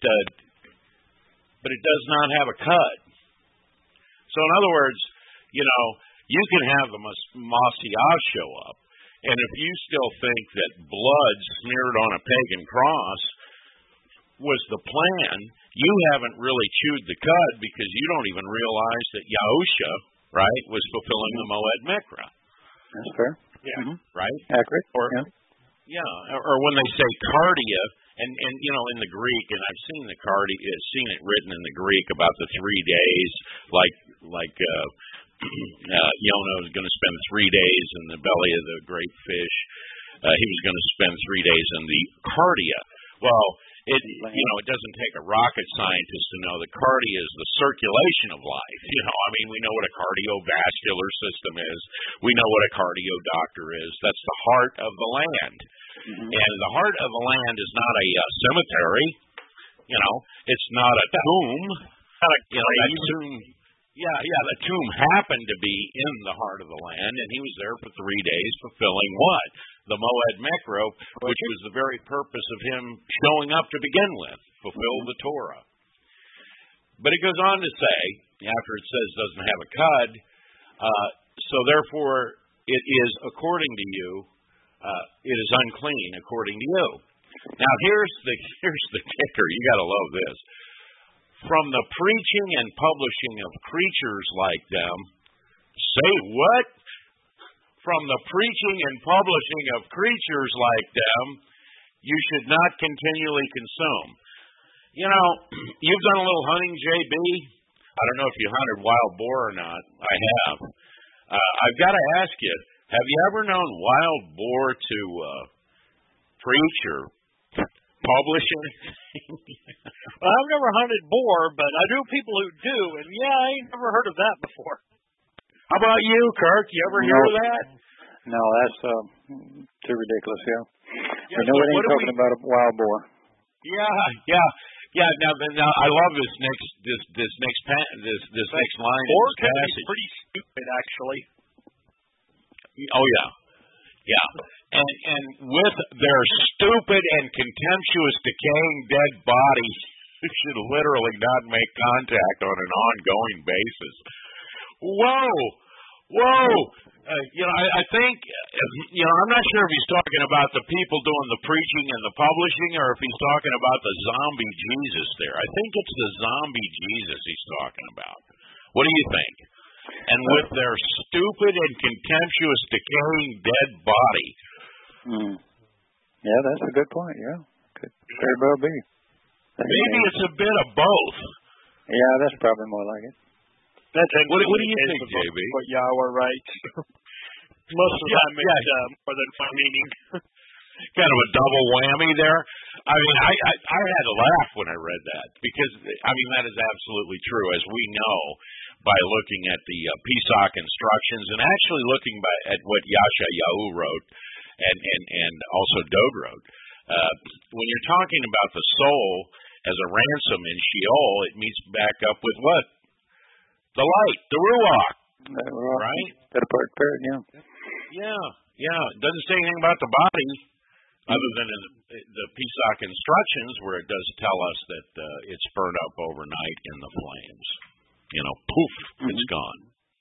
but it does not have a cud. So in other words, you can have the Messiah show up, and if you still think that blood smeared on a pagan cross was the plan, you haven't really chewed the cud because you don't even realize that Yahusha, right, was fulfilling the Moed Mikra. That's fair. Yeah. Mm-hmm. Right? Accurate. Or when they say cardia, and in the Greek, and I've seen seen it written in the Greek about the 3 days, like Yonah was going to spend 3 days in the belly of the great fish. He was going to spend 3 days in the cardia. Well, it doesn't take a rocket scientist to know that cardia is the circulation of life. We know what a cardiovascular system is. We know what a cardio doctor is. That's the heart of the land. Mm-hmm. And the heart of the land is not a cemetery. It's not a tomb. The tomb happened to be in the heart of the land, and he was there for 3 days fulfilling what? The Moed Mikra, which was the very purpose of him showing up to begin with, fulfill the Torah. But it goes on to say, after it says doesn't have a cud, so therefore it is according to you it is unclean according to you. Now here's the kicker. You got to love this. From the preaching and publishing of creatures like them, say what? From the preaching and publishing of creatures like them, you should not continually consume. You know, you've done a little hunting, JB. I don't know if you hunted wild boar or not. I have. I've got to ask you, have you ever known wild boar to preach or publish anything? Well, I've never hunted boar, but I know people who do, and yeah, I ain't never heard of that before. How about you, Kirk? You ever hear of that? No, that's too ridiculous, yeah. We know it ain't talking about a wild boar. Yeah. Now I love this next line. Boar can be pretty stupid, actually. Oh yeah. And with their stupid and contemptuous decaying dead body, you should literally not make contact on an ongoing basis. Whoa! I think, I'm not sure if he's talking about the people doing the preaching and the publishing, or if he's talking about the zombie Jesus there. I think it's the zombie Jesus he's talking about. What do you think? And with their stupid and contemptuous decaying dead body. Yeah, that's a good point, yeah. Could very well be. Maybe it's a bit of both. Yeah, that's probably more like it. What do you think, JB? But yeah, we're right. Most of the time it's more than one meaning. Kind of a double whammy there. I mean, I had to laugh when I read that because, that is absolutely true, as we know by looking at the Pesach instructions and actually looking at what Yashayahu wrote and also Dode wrote. When you're talking about the soul as a ransom in Sheol, it meets back up with what? The light, the Ruach. Right? That part third, yeah. Yeah. It doesn't say anything about the body other than in the Pesach instructions where it does tell us that it's burned up overnight in the flames. Poof, it's gone.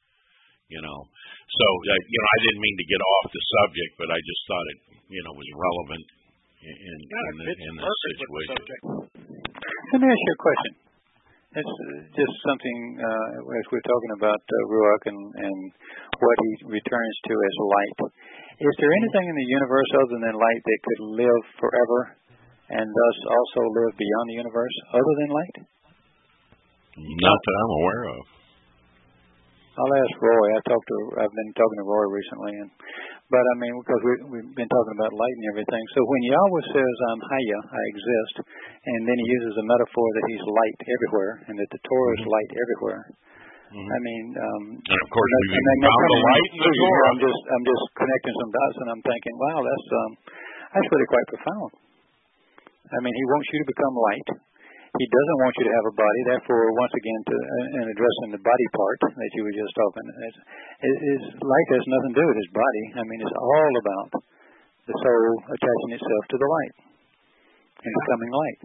So, I didn't mean to get off the subject, but I just thought it, was relevant in this situation. Let me ask you a question. It's just something, as we're talking about Ruach and what he returns to as light. Is there anything in the universe other than light that could live forever and thus also live beyond the universe other than light? Not that I'm aware of. I'll ask Roy. I've been talking to Roy recently, but because we've been talking about light and everything. So when Yahweh says I'm Haya, I exist, and then he uses a metaphor that he's light everywhere and that the Torah is light everywhere. And of course we found the light in the Torah. I'm just connecting some dots, and I'm thinking, wow, that's really quite profound. He wants you to become light. He doesn't want you to have a body. Therefore, once again, in addressing the body part that you were just talking, light has nothing to do with his body. It's all about the soul attaching itself to the light and becoming light.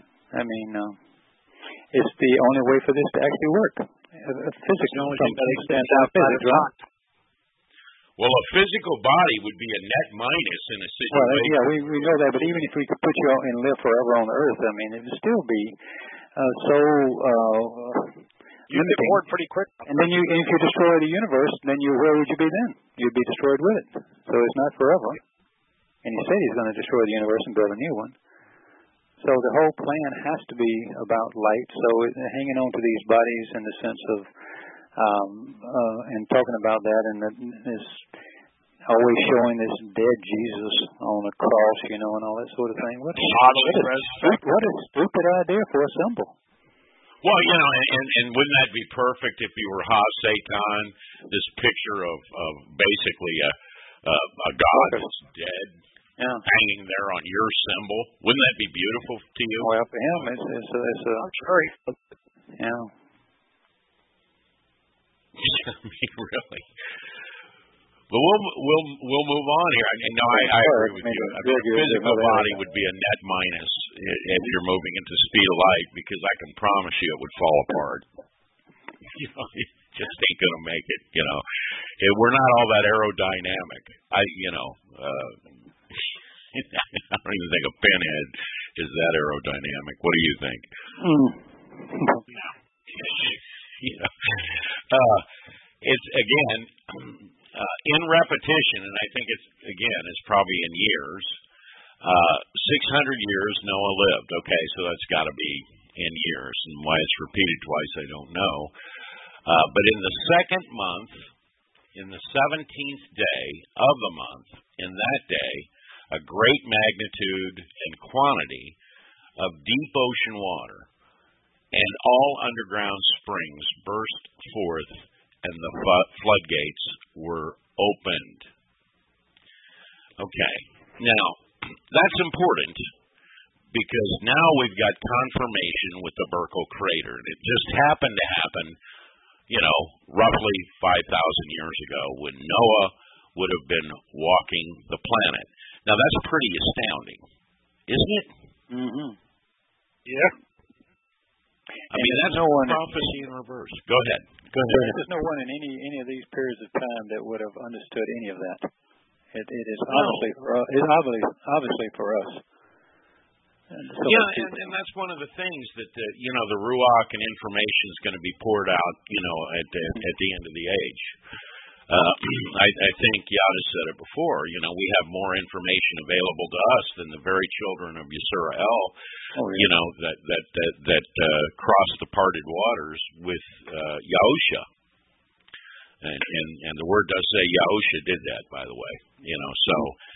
It's the only way for this to actually work. Physics only thing that extends outside of God. Well, a physical body would be a net minus in a situation. Well, we know that, but even if we could put you out and live forever on the earth, it would still be you'd get bored pretty quick. And then if you destroy the universe, then where would you be then? You'd be destroyed with it. So it's not forever. And he said he's going to destroy the universe and build a new one. So the whole plan has to be about light. So hanging on to these bodies in the sense of and talking about that and this always showing this dead Jesus on a cross, and all that sort of thing. What a stupid idea for a symbol. Well, and wouldn't that be perfect if you were Ha-Satan, this picture of basically a God that's dead, hanging there on your symbol? Wouldn't that be beautiful to you? Well, for him, it's I'm sure. Yeah. Really. But we'll move on here. I agree with you. A physical body would be a net minus if you're moving into speed of light, because I can promise you it would fall apart. It just ain't gonna make it. We're not all that aerodynamic. I don't even think a pinhead is that aerodynamic. What do you think? It's again in repetition, and I think it's probably in years. 600 years Noah lived. Okay, so that's got to be in years, and why it's repeated twice, I don't know. But in the second month, in the 17th day of the month, in that day, a great magnitude and quantity of deep ocean water and all underground springs burst forth, and the floodgates were opened. Okay, now that's important because now we've got confirmation with the Burckle crater. It just happened to happen, roughly 5,000 years ago when Noah would have been walking the planet. Now that's pretty astounding, isn't it? Mm-hmm. Yeah. I mean, that's prophecy in reverse. Go ahead. There's no one in any of these periods of time that would have understood any of that. It is obviously for us. It's obviously for us. And that's one of the things that the Ruach and information is going to be poured out, at the end of the age. I think Yada said it before. We have more information available to us than the very children of Yisrael. That crossed the parted waters with Yahusha. And the word does say Yahusha did that, by the way. So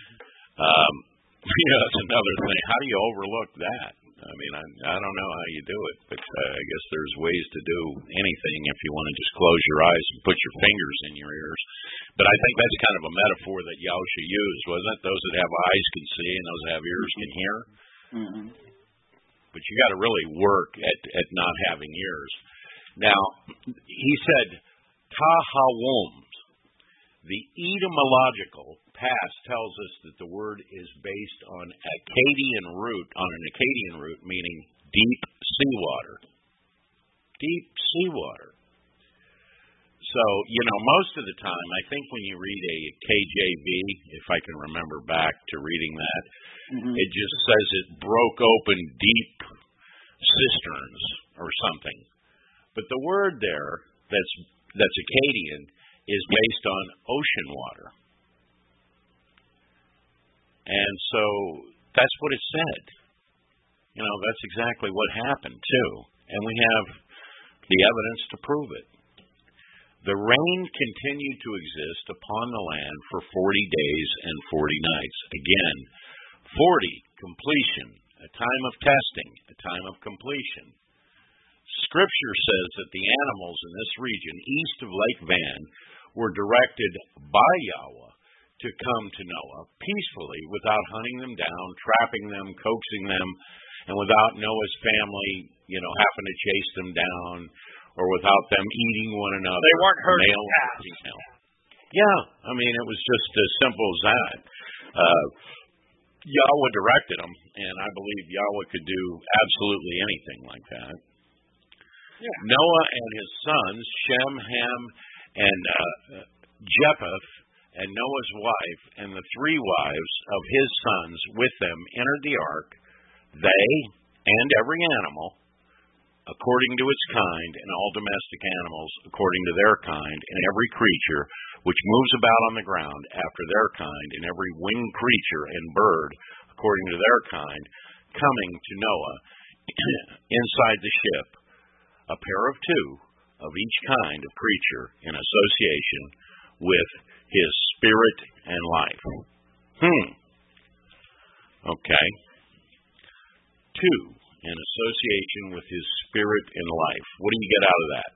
that's another thing. How do you overlook that? I mean, I don't know how you do it, but I guess there's ways to do anything if you want to just close your eyes and put your fingers in your ears. But I think that's kind of a metaphor that Yahusha used, wasn't it? Those that have eyes can see and those that have ears can hear. Mm-hmm. But you got to really work at not having ears. Now, he said, Tahawum. The etymological past tells us that the word is based on an Akkadian root meaning deep seawater. Deep seawater. So, most of the time, I think when you read a KJV, if I can remember back to reading that, it just says it broke open deep cisterns or something. But the word there that's Akkadian is based on ocean water. And so that's what it said. That's exactly what happened, too. And we have the evidence to prove it. The rain continued to exist upon the land for 40 days and 40 nights. Again, 40, completion, a time of testing, a time of completion. Scripture says that the animals in this region east of Lake Van were directed by Yahweh to come to Noah peacefully without hunting them down, trapping them, coaxing them, and without Noah's family, having to chase them down, or without them eating one another. They weren't herding cats. Yeah, I mean, it was just as simple as that. Yahweh directed them, and I believe Yahweh could do absolutely anything like that. Yeah. Noah and his sons, Shem, Ham, and Japheth, and Noah's wife, and the 3 wives of his sons with them entered the ark, they and every animal, according to its kind, and all domestic animals according to their kind, and every creature which moves about on the ground after their kind, and every winged creature and bird according to their kind, coming to Noah inside the ship, a pair of 2 of each kind of creature in association with his spirit and life. Okay. 2 in association with his spirit and life. What do you get out of that?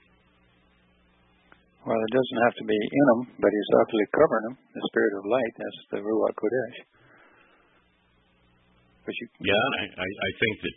Well, it doesn't have to be in them, but he's actually covering them. The spirit of light, that's the Ruach Kodesh. I think the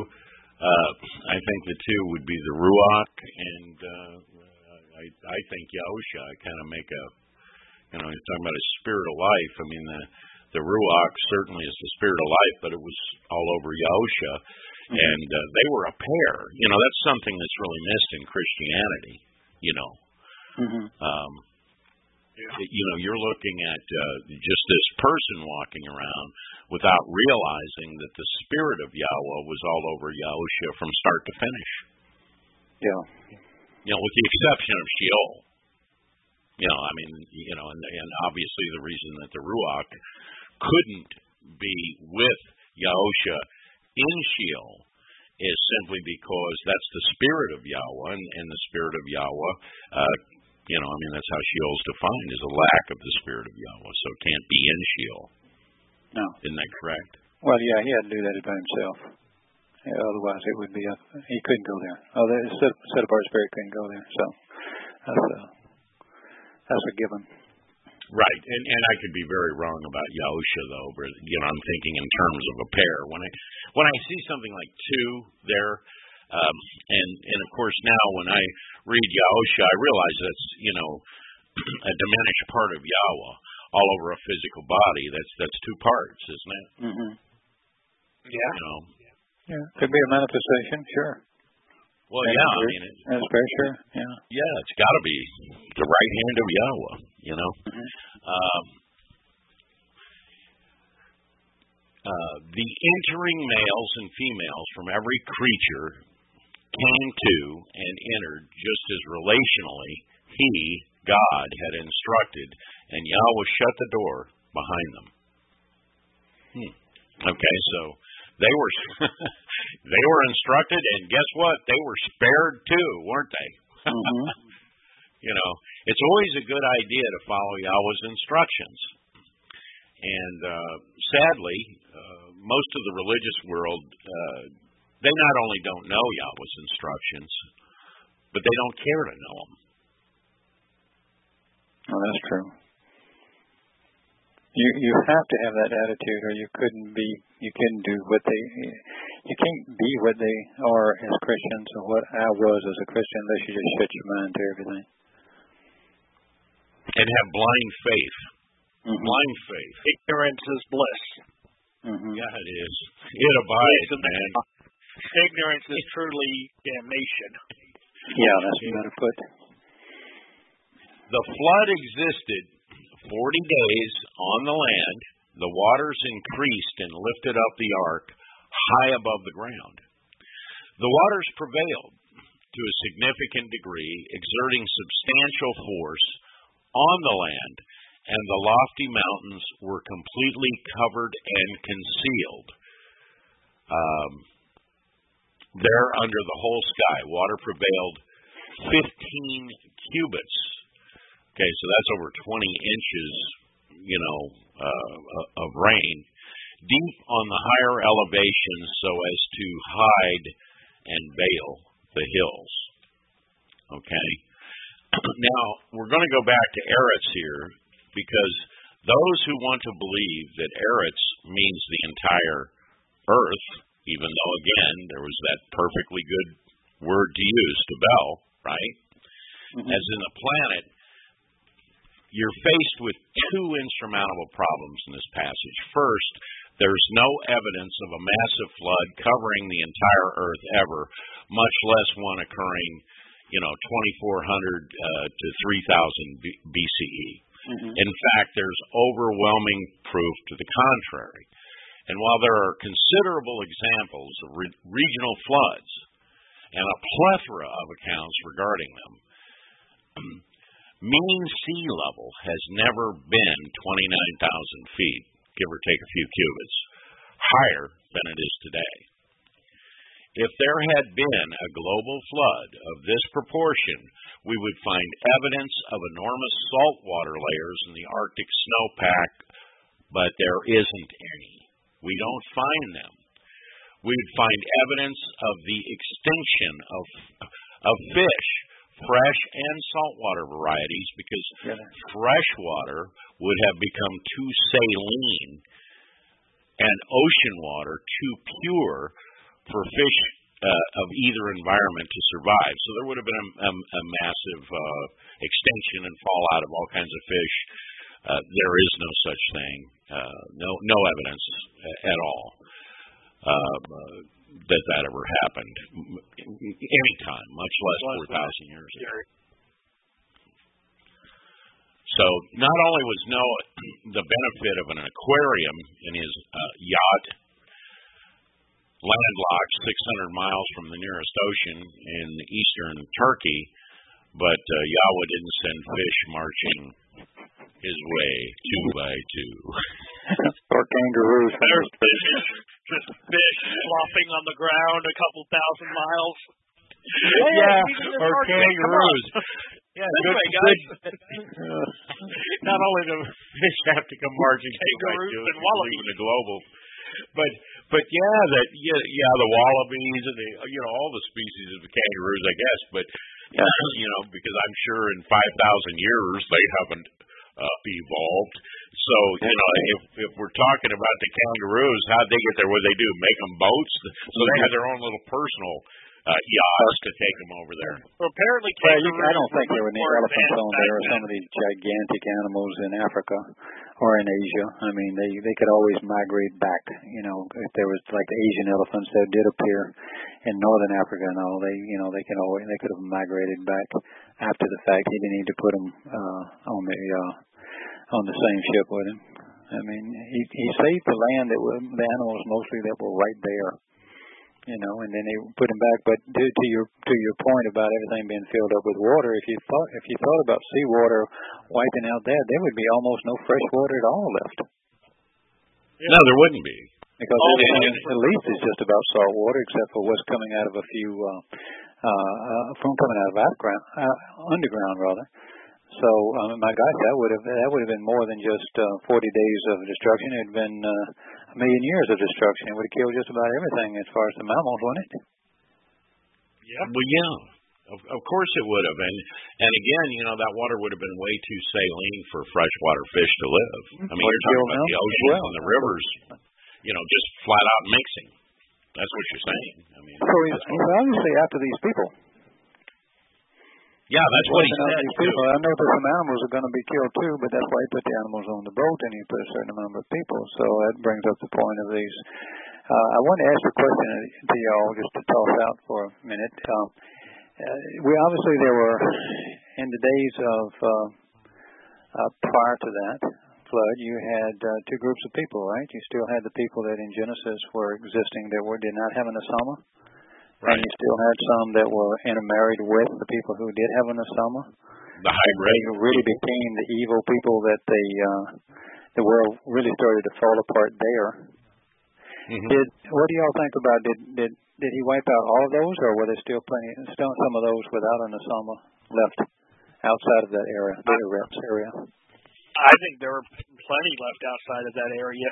2 would be the Ruach, and I think Yahusha. I kind of make he's talking about his spirit of life. I mean, the Ruach certainly is the spirit of life, but it was all over Yahusha, and they were a pair. That's something that's really missed in Christianity. you're looking at just this person walking around without realizing that the spirit of Yahweh was all over Yahusha from start to finish. Yeah. With the exception of Sheol. And obviously the reason that the Ruach couldn't be with Yahusha in Sheol is simply because that's the spirit of Yahweh, and the spirit of Yahweh, that's how Sheol is defined, is a lack of the spirit of Yahweh, so it can't be in Sheol. No. Isn't that correct? Well, yeah, he had to do that by himself. Yeah, otherwise it would be he couldn't go there. The set apart spirit couldn't go there, so that's a given. Right, and I could be very wrong about Yahusha, though. But, I'm thinking in terms of a pair. When I see something like two there, and of course now when I read Yahusha, I realize that's a diminished part of Yahweh all over a physical body. That's two parts, isn't it? Mm-hmm. Yeah. Yeah, could be a manifestation, sure. Well, that's very sure. Yeah. Yeah, it's got to be the right hand of Yahweh. Mm-hmm. The entering males and females from every creature came to and entered just as relationally he, God, had instructed, and Yahweh shut the door behind them. Okay, so they were they were instructed, and guess what? They were spared too, weren't they? Mm-hmm. It's always a good idea to follow Yahweh's instructions. And sadly, most of the religious world, they not only don't know Yahweh's instructions, but they don't care to know them. Oh, that's true. You have to have that attitude, or you couldn't do what you can't be what they are as Christians, or what I was as a Christian, unless you just shut your mind to everything. And have blind faith. Mm-hmm. Blind faith. Ignorance is bliss. Mm-hmm. Yeah, it is. It abides, man. Ignorance is truly damnation. Yeah, that's better put. The flood existed 40 days on the land. The waters increased and lifted up the ark high above the ground. The waters prevailed to a significant degree, exerting substantial force on the land, and the lofty mountains were completely covered and concealed. There under the whole sky, water prevailed 15 cubits. Okay, so that's over 20 inches, of rain, deep on the higher elevations so as to hide and veil the hills. Okay? Now, we're going to go back to Eretz here, because those who want to believe that Eretz means the entire earth, even though, again, there was that perfectly good word to use, Tabel, right? Mm-hmm. As in the planet, you're faced with two insurmountable problems in this passage. First, there's no evidence of a massive flood covering the entire earth ever, much less one occurring, 2400 to 3000 BCE. Mm-hmm. In fact, there's overwhelming proof to the contrary. And while there are considerable examples of regional floods and a plethora of accounts regarding them, mean sea level has never been 29,000 feet, give or take a few cubits, higher than it is today. If there had been a global flood of this proportion, we would find evidence of enormous saltwater layers in the Arctic snowpack, but there isn't any. We don't find them. We would find evidence of the extinction of fish, fresh and saltwater varieties, because fresh water would have become too saline and ocean water too pure for fish of either environment to survive. So there would have been a massive extinction and fallout of all kinds of fish. There is no such thing, no evidence at all that ever happened any time, much less 4,000 years ago. So not only was Noah the benefit of an aquarium in his yacht, landlocked 600 miles from the nearest ocean in eastern Turkey, but Yahweh didn't send fish marching his way two by two. Or kangaroos. There's just fish flopping on the ground a couple thousand miles. Yeah, or kangaroos. Yeah, good, guys. Not only do fish have to come marching kangaroos and wallabies. The global, but the wallabies and all the species of the kangaroos, I guess. But because I'm sure in 5,000 years they haven't evolved. So if we're talking about the kangaroos, how'd they get there? What did they do? Make them boats? So they had their own little personal yachts to take them over there. Well, apparently, I don't think there were any elephants on there or some of these gigantic animals in Africa or in Asia. I mean, they could always migrate back. If there was like the Asian elephants that did appear in northern Africa and all, they could have migrated back after the fact. He didn't need to put them on the same ship with him. I mean, he saved the land the animals mostly that were right there. And then they put them back. But to your point about everything being filled up with water, if you thought about seawater wiping out that, there would be almost no fresh water at all left. Yeah. No, there wouldn't be. Because everything at least is just about salt water, except for what's coming out of a few coming out of underground rather. So my gosh, that would have been more than just 40 days of destruction. It had been a million years of destruction. It would have killed just about everything as far as the mammals, wouldn't it? Yeah. Well, yeah. Of course it would have. And again, that water would have been way too saline for freshwater fish to live. I mean, you're talking about the oceans and the rivers, just flat out mixing. That's what you're saying. I mean, so he's obviously after these people. Yeah, that's what he said. I know that some animals are going to be killed too, but that's why he put the animals on the boat and he put a certain number of people. So that brings up the point of these. I want to ask a question to y'all just to toss out for a minute. There were in the days of prior to that flood, you had two groups of people, right? You still had the people that in Genesis were existing that did not have an Asama. Right. And you still had some that were intermarried with the people who did have an Asama. The hybrid. They really became the evil people that the world really started to fall apart there. Mm-hmm. What do y'all think about? Did he wipe out all of those, or were there still some of those without an Asama left outside of that area, the Eretz area? I think there were plenty left outside of that area.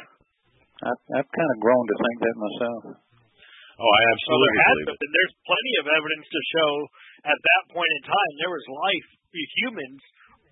I've kind of grown to think that myself. Oh, I absolutely believe it. There's plenty of evidence to show at that point in time there was life, humans,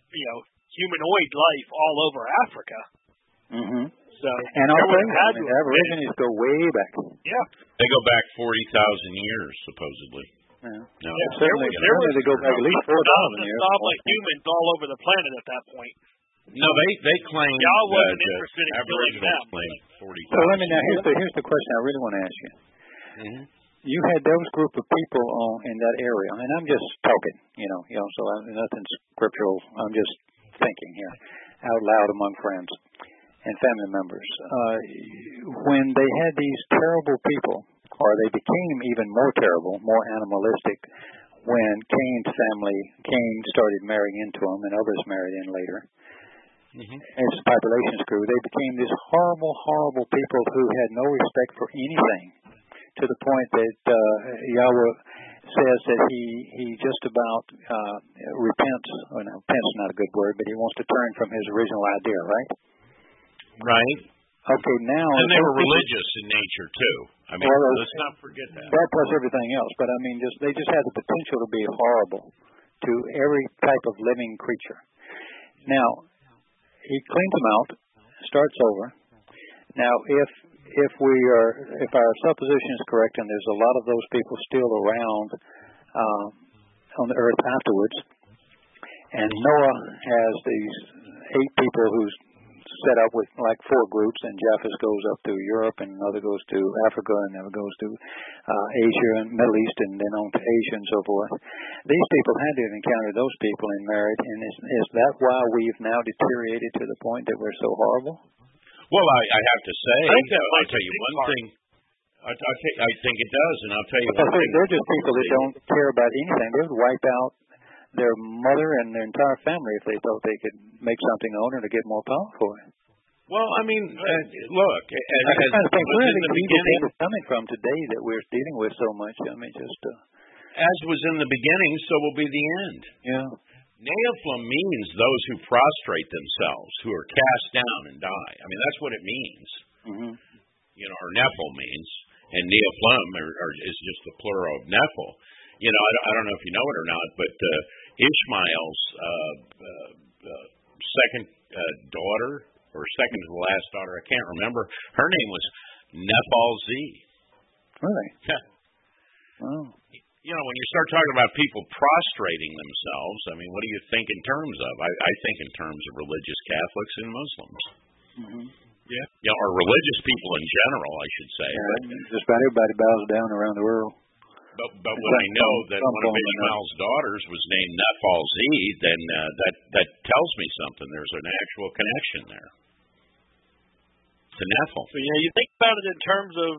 humanoid life all over Africa. Mm-hmm. So, and the Aborigines go way back. Yeah. They go back 40,000 years, supposedly. Yeah. No, certainly they go back at least 4,000 years. Like humans all over the planet at that point. No, they claim y'all wasn't interested in killing them. 40,000. So here's the question I really want to ask you. Mm-hmm. You had those group of people in that area, and I'm just talking, so nothing scriptural. I'm just thinking here out loud among friends and family members. When they had these terrible people, or they became even more terrible, more animalistic, when Cain started marrying into them, and others married in later. Mm-hmm. As the populations grew, they became these horrible, horrible people who had no respect for anything, to the point that Yahweh says that he just about repents. Well, no, repent's not a good word, but he wants to turn from his original idea, right? Right. Okay, now... And they were religious in nature, too. I mean, let's not forget that. That plus everything else. But, I mean, they just had the potential to be horrible to every type of living creature. Now, he cleans them out, starts over. Now, if our supposition is correct, and there's a lot of those people still around on the earth afterwards, and Noah has these 8 people whose set up with like 4 groups, and Japheth goes up to Europe, and another goes to Africa, and another goes to Asia and Middle East, and then on to Asia and so forth. These people had to have encountered those people and married, and is that why we've now deteriorated to the point that we're so horrible? Well, I have to say, I'll tell you one thing. I think it does, and I'll tell you one thing. They're just people that don't care about anything. They would wipe out their mother and their entire family if they thought they could make something on her to get more power for it. Well, I mean, look, as where is the beginning coming from today that we're dealing with so much? I mean, just as was in the beginning, so will be the end. Yeah. Nephilim means those who prostrate themselves, who are cast down and die. I mean, that's what it means. Mm-hmm. You know, or Nephil means, and Nephilim is just the plural of Nephil. You know, I don't know if you know it or not, but Ishmael's second daughter, or second to the last daughter, I can't remember, her name was Nephal-Z. Really? Yeah. Oh. You know, when you start talking about people prostrating themselves, I mean, what do you think in terms of? I think in terms of religious Catholics and Muslims. Mm-hmm. Yeah. You know, or religious people in general, I should say. Yeah, just about everybody bows down around the world. But when I know that one of Ishmael's daughters was named Nephal-Z, then that tells me something. There's an actual connection there to Nephil. So, you know, you think about it in terms of,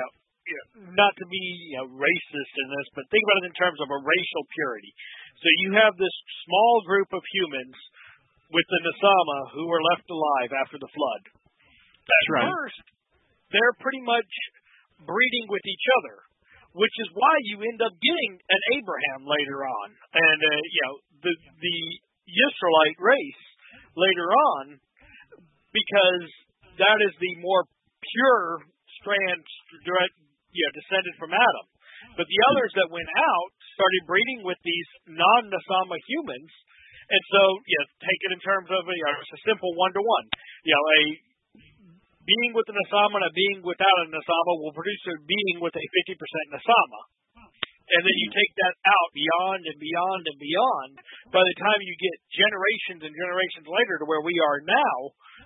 not to be racist in this, but think about it in terms of a racial purity. So you have this small group of humans with the Nesama who were left alive after the flood. That's right. First, they're pretty much breeding with each other, which is why you end up getting an Abraham later on, and the Yisraelite race later on, because that is the more pure strand descended from Adam. But the others that went out started breeding with these non-Nesama humans, and so take it in terms of it's a simple 1-to-1. A being with a Nesama and a being without a Nesama will produce a being with a 50% Nesama. And then you take that out beyond and beyond and beyond. By the time you get generations and generations later to where we are now,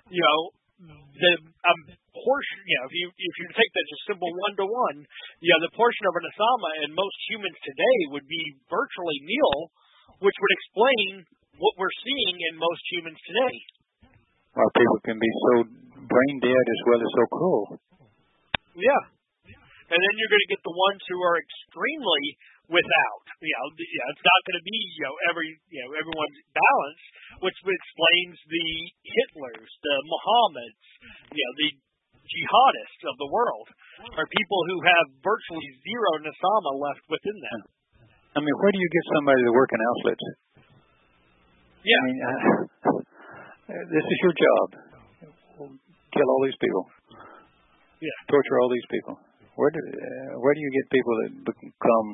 the portion, if you take that just simple 1-to-1, the portion of a Nesama in most humans today would be virtually nil, which would explain what we're seeing in most humans today. Well, people can be so brain dead as well as so cruel. Yeah. And then you're going to get the ones who are extremely without. It's not going to be everyone's balance, which explains the Hitlers, the Mohammeds, the jihadists of the world are people who have virtually zero Nesama left within them. I mean, where do you get somebody to work in Auschwitz? Yeah. I mean, this is your job. Kill all these people. Yeah. Torture all these people. Where do you get people that become?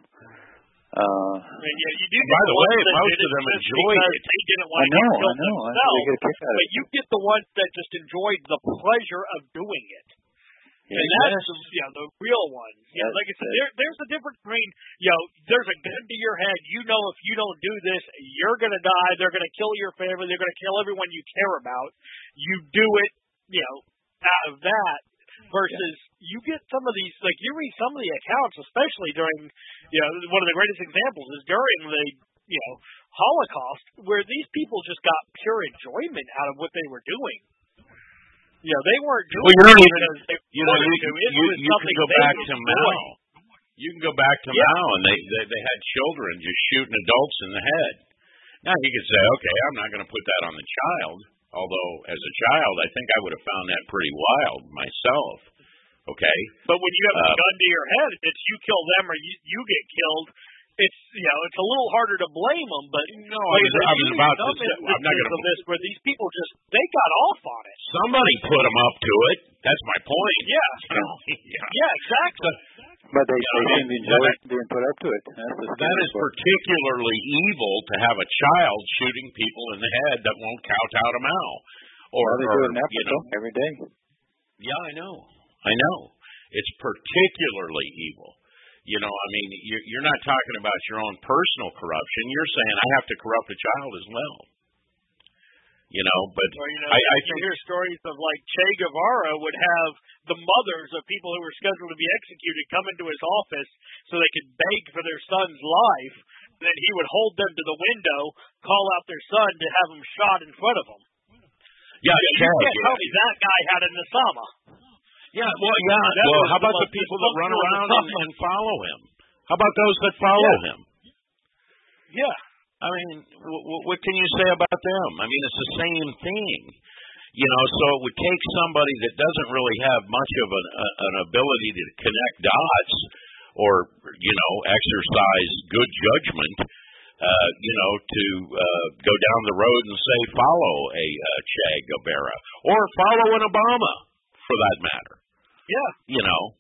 You do. By the way, most of them enjoyed it. They didn't want to get killed themselves, but you get the ones that just enjoyed the pleasure of doing it. Yeah, and that's the real ones. Like I said, there's a difference between there's a gun to your head. You know, if you don't do this, you're going to die. They're going to kill your family. They're going to kill everyone you care about. You do it, out of that. Versus you get some of these, like you read some of the accounts, especially during, one of the greatest examples is during the, Holocaust, where these people just got pure enjoyment out of what they were doing. They weren't doing it as they wanted to. You can go back to Mao. You can go back to Mao, and they had children just shooting adults in the head. Now you could say, okay, I'm not going to put that on the child. Although, as a child, I think I would have found that pretty wild myself. Okay? But when you have a gun to your head, it's you kill them or you get killed. It's it's a little harder to blame them. But no, I was about to say, I'm not going to this where these people they got off on it. Somebody put them up to it. That's my point. Yeah. Yeah, exactly. But they seem to enjoy being put up to it. That is particularly evil to have a child shooting people in the head that won't kowtow to Mao. Or they do it in Africa every day. Yeah, I know. It's particularly evil. I mean, you're not talking about your own personal corruption. You're saying I have to corrupt a child as well. But I think you hear stories of like Che Guevara would have the mothers of people who were scheduled to be executed come into his office so they could beg for their son's life. And then he would hold them to the window, call out their son to have him shot in front of them. Yeah, you can't tell me that guy had a Nasama. Yeah, well, how about the people that run around and follow him? How about those that follow him? Yeah. I mean, what can you say about them? I mean, it's the same thing. So it would take somebody that doesn't really have much of an ability to connect dots or, exercise good judgment, to go down the road and say, follow a Che Guevara or follow an Obama, for that matter. Yeah.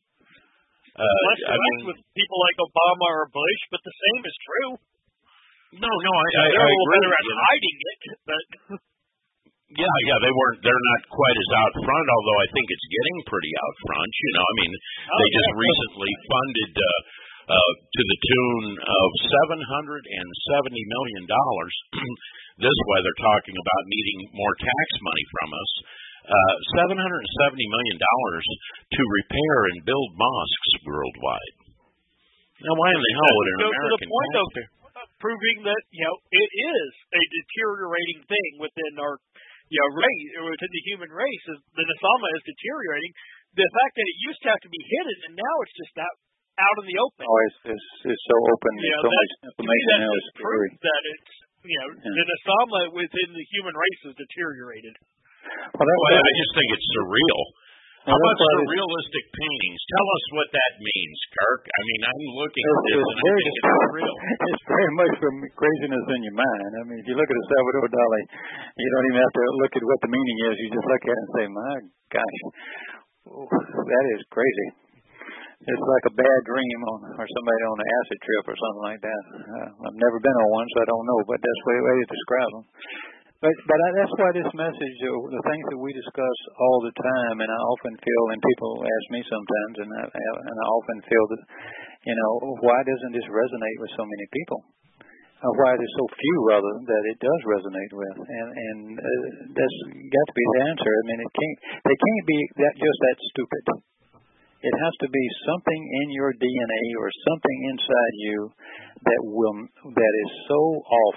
With people like Obama or Bush, but the same is true. No, they're a little better at hiding it, but yeah, they're not quite as out front, although I think it's getting pretty out front. They just recently funded to the tune of $770 million. This is why they're talking about needing more tax money from us. $770 million to repair and build mosques worldwide. Now, why in the hell would an American taxpayer? Proving that it is a deteriorating thing within our race, or within the human race. The Nasama is deteriorating. The fact that it used to have to be hidden, and now it's just out in the open. Oh, it's so open. So much information now is proof that it's the Nasama within the human race is deteriorated. I just think it's surreal. How about surrealistic paintings? Tell us what that means, Kirk. I mean, I'm looking at this and I think it's surreal. It's very much from craziness in your mind. I mean, if you look at a Salvador Dali, you don't even have to look at what the meaning is. You just look at it and say, my gosh, that is crazy. It's like a bad dream or somebody on an acid trip or something like that. I've never been on one, so I don't know, but that's the way it describes them. But that's why this message, the things that we discuss all the time, and I often feel, and people ask me sometimes, and I often feel that, why doesn't this resonate with so many people? Why there's so few, rather, that it does resonate with, and that's got to be the answer. I mean, they can't be just that stupid. It has to be something in your DNA or something inside you that is so off.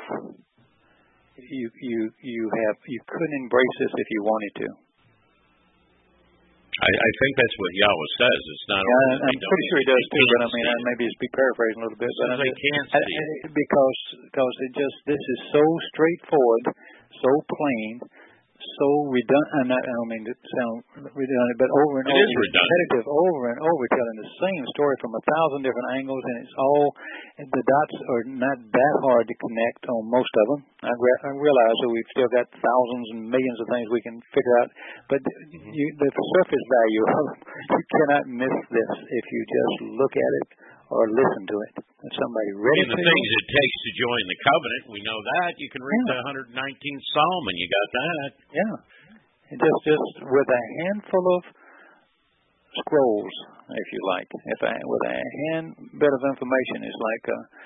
You couldn't embrace this if you wanted to. I think that's what Yahweh says. It's not. I'm pretty sure he does too. But I mean, maybe just be paraphrasing a little bit. But they can't see because this is so straightforward, so plain, so redundant. I don't mean to sound redundant, but over and over, repetitive, over and over, telling the same story from 1,000 different angles, and it's all the dots are not that hard to connect on most of them. I realize that we've still got thousands and millions of things we can figure out, but the surface value of you cannot miss this if you just look at it or listen to it. And somebody ready the things it takes to join the covenant, we know that. You can read the 119th Psalm, and you got that. Yeah. And just with a handful of scrolls, if you like, with a bit of information, it's like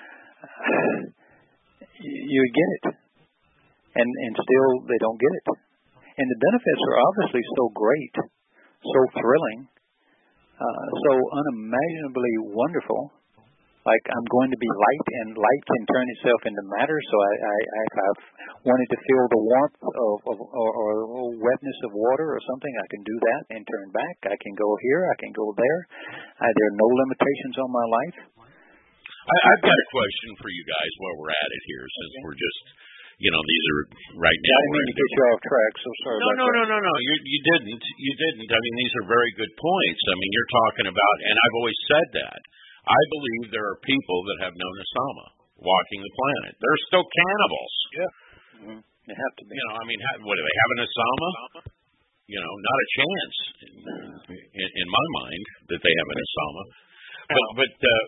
you get it. And still they don't get it. And the benefits are obviously so great, so thrilling, so unimaginably wonderful. Like, I'm going to be light, and light can turn itself into matter. So I've wanted to feel the warmth or wetness of water or something. I can do that and turn back. I can go here. I can go there. There are no limitations on my life. I've got a question for you guys while we're at it here, since we're just, these are right now. I didn't mean to get you off track, so sorry about that. No. You didn't. I mean, these are very good points. I mean, you're talking about, and I've always said that. I believe there are people that have no Nasama walking the planet. They're still cannibals. Yeah. Mm-hmm. They have to be. What do they have a Nasama? Not a chance in my mind that they have a Nasama. But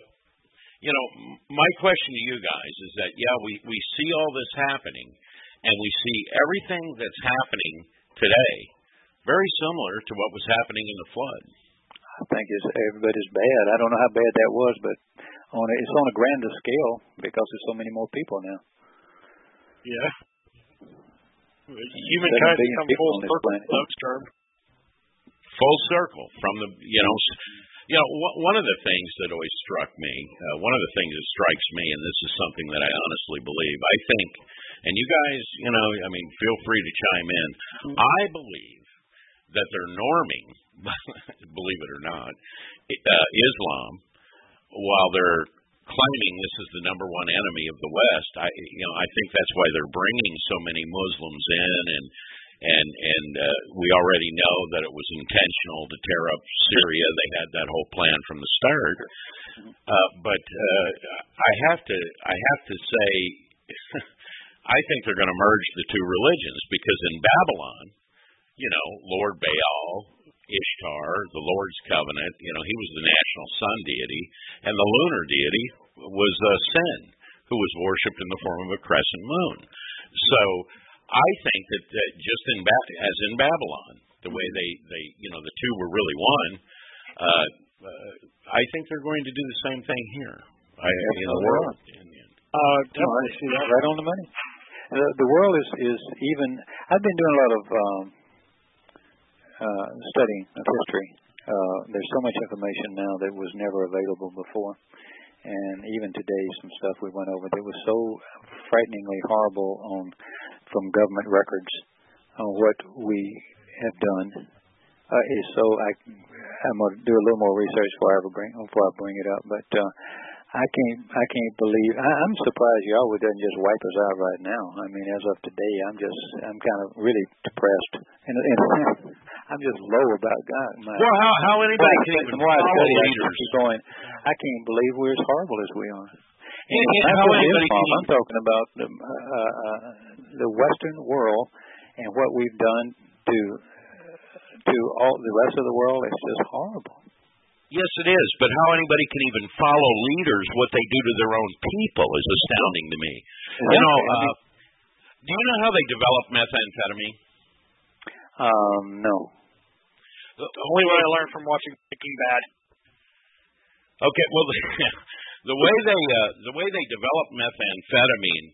my question to you guys is that, we see all this happening, and we see everything that's happening today very similar to what was happening in the flood. I think every bit as bad. I don't know how bad that was, but it's on a grander scale because there's so many more people now. Yeah. Humankind has come full circle, those terms. Full circle from the, one of the things that always struck me, one of the things that strikes me, and this is something that I honestly believe, I think, and you guys, feel free to chime in. I believe that they're norming, believe it or not, Islam, while they're claiming this is the number one enemy of the West. I think that's why they're bringing so many Muslims in, and we already know that it was intentional to tear up Syria. They had that whole plan from the start. But I have to say, I think they're going to merge the two religions, because in Babylon, Lord Baal, Ishtar, the Lord's Covenant, he was the national sun deity, and the lunar deity was Sin, who was worshipped in the form of a crescent moon. So I think that just as in Babylon, the way they the two were really one, I think they're going to do the same thing here. In the world. I see that right on the money. The world is even. I've been doing a lot of studying of history. There's so much information now that was never available before, and even today, some stuff we went over that was so frighteningly horrible from government records on what we have done. I'm going to do a little more research before I bring it up, but I can't believe. I'm surprised y'all doesn't just wipe us out right now. I mean, as of today, I'm kind of really depressed, and I'm just low about God. Well, how anybody can even follow leaders? I can't believe we're as horrible as we are. I'm talking about the Western world and what we've done to all the rest of the world. It's just horrible. Yes, it is. But how anybody can even follow leaders, what they do to their own people, is astounding to me. Do you know how they develop methamphetamine? No. The only way I learned from watching Breaking Bad. Okay, well, the way they developed methamphetamine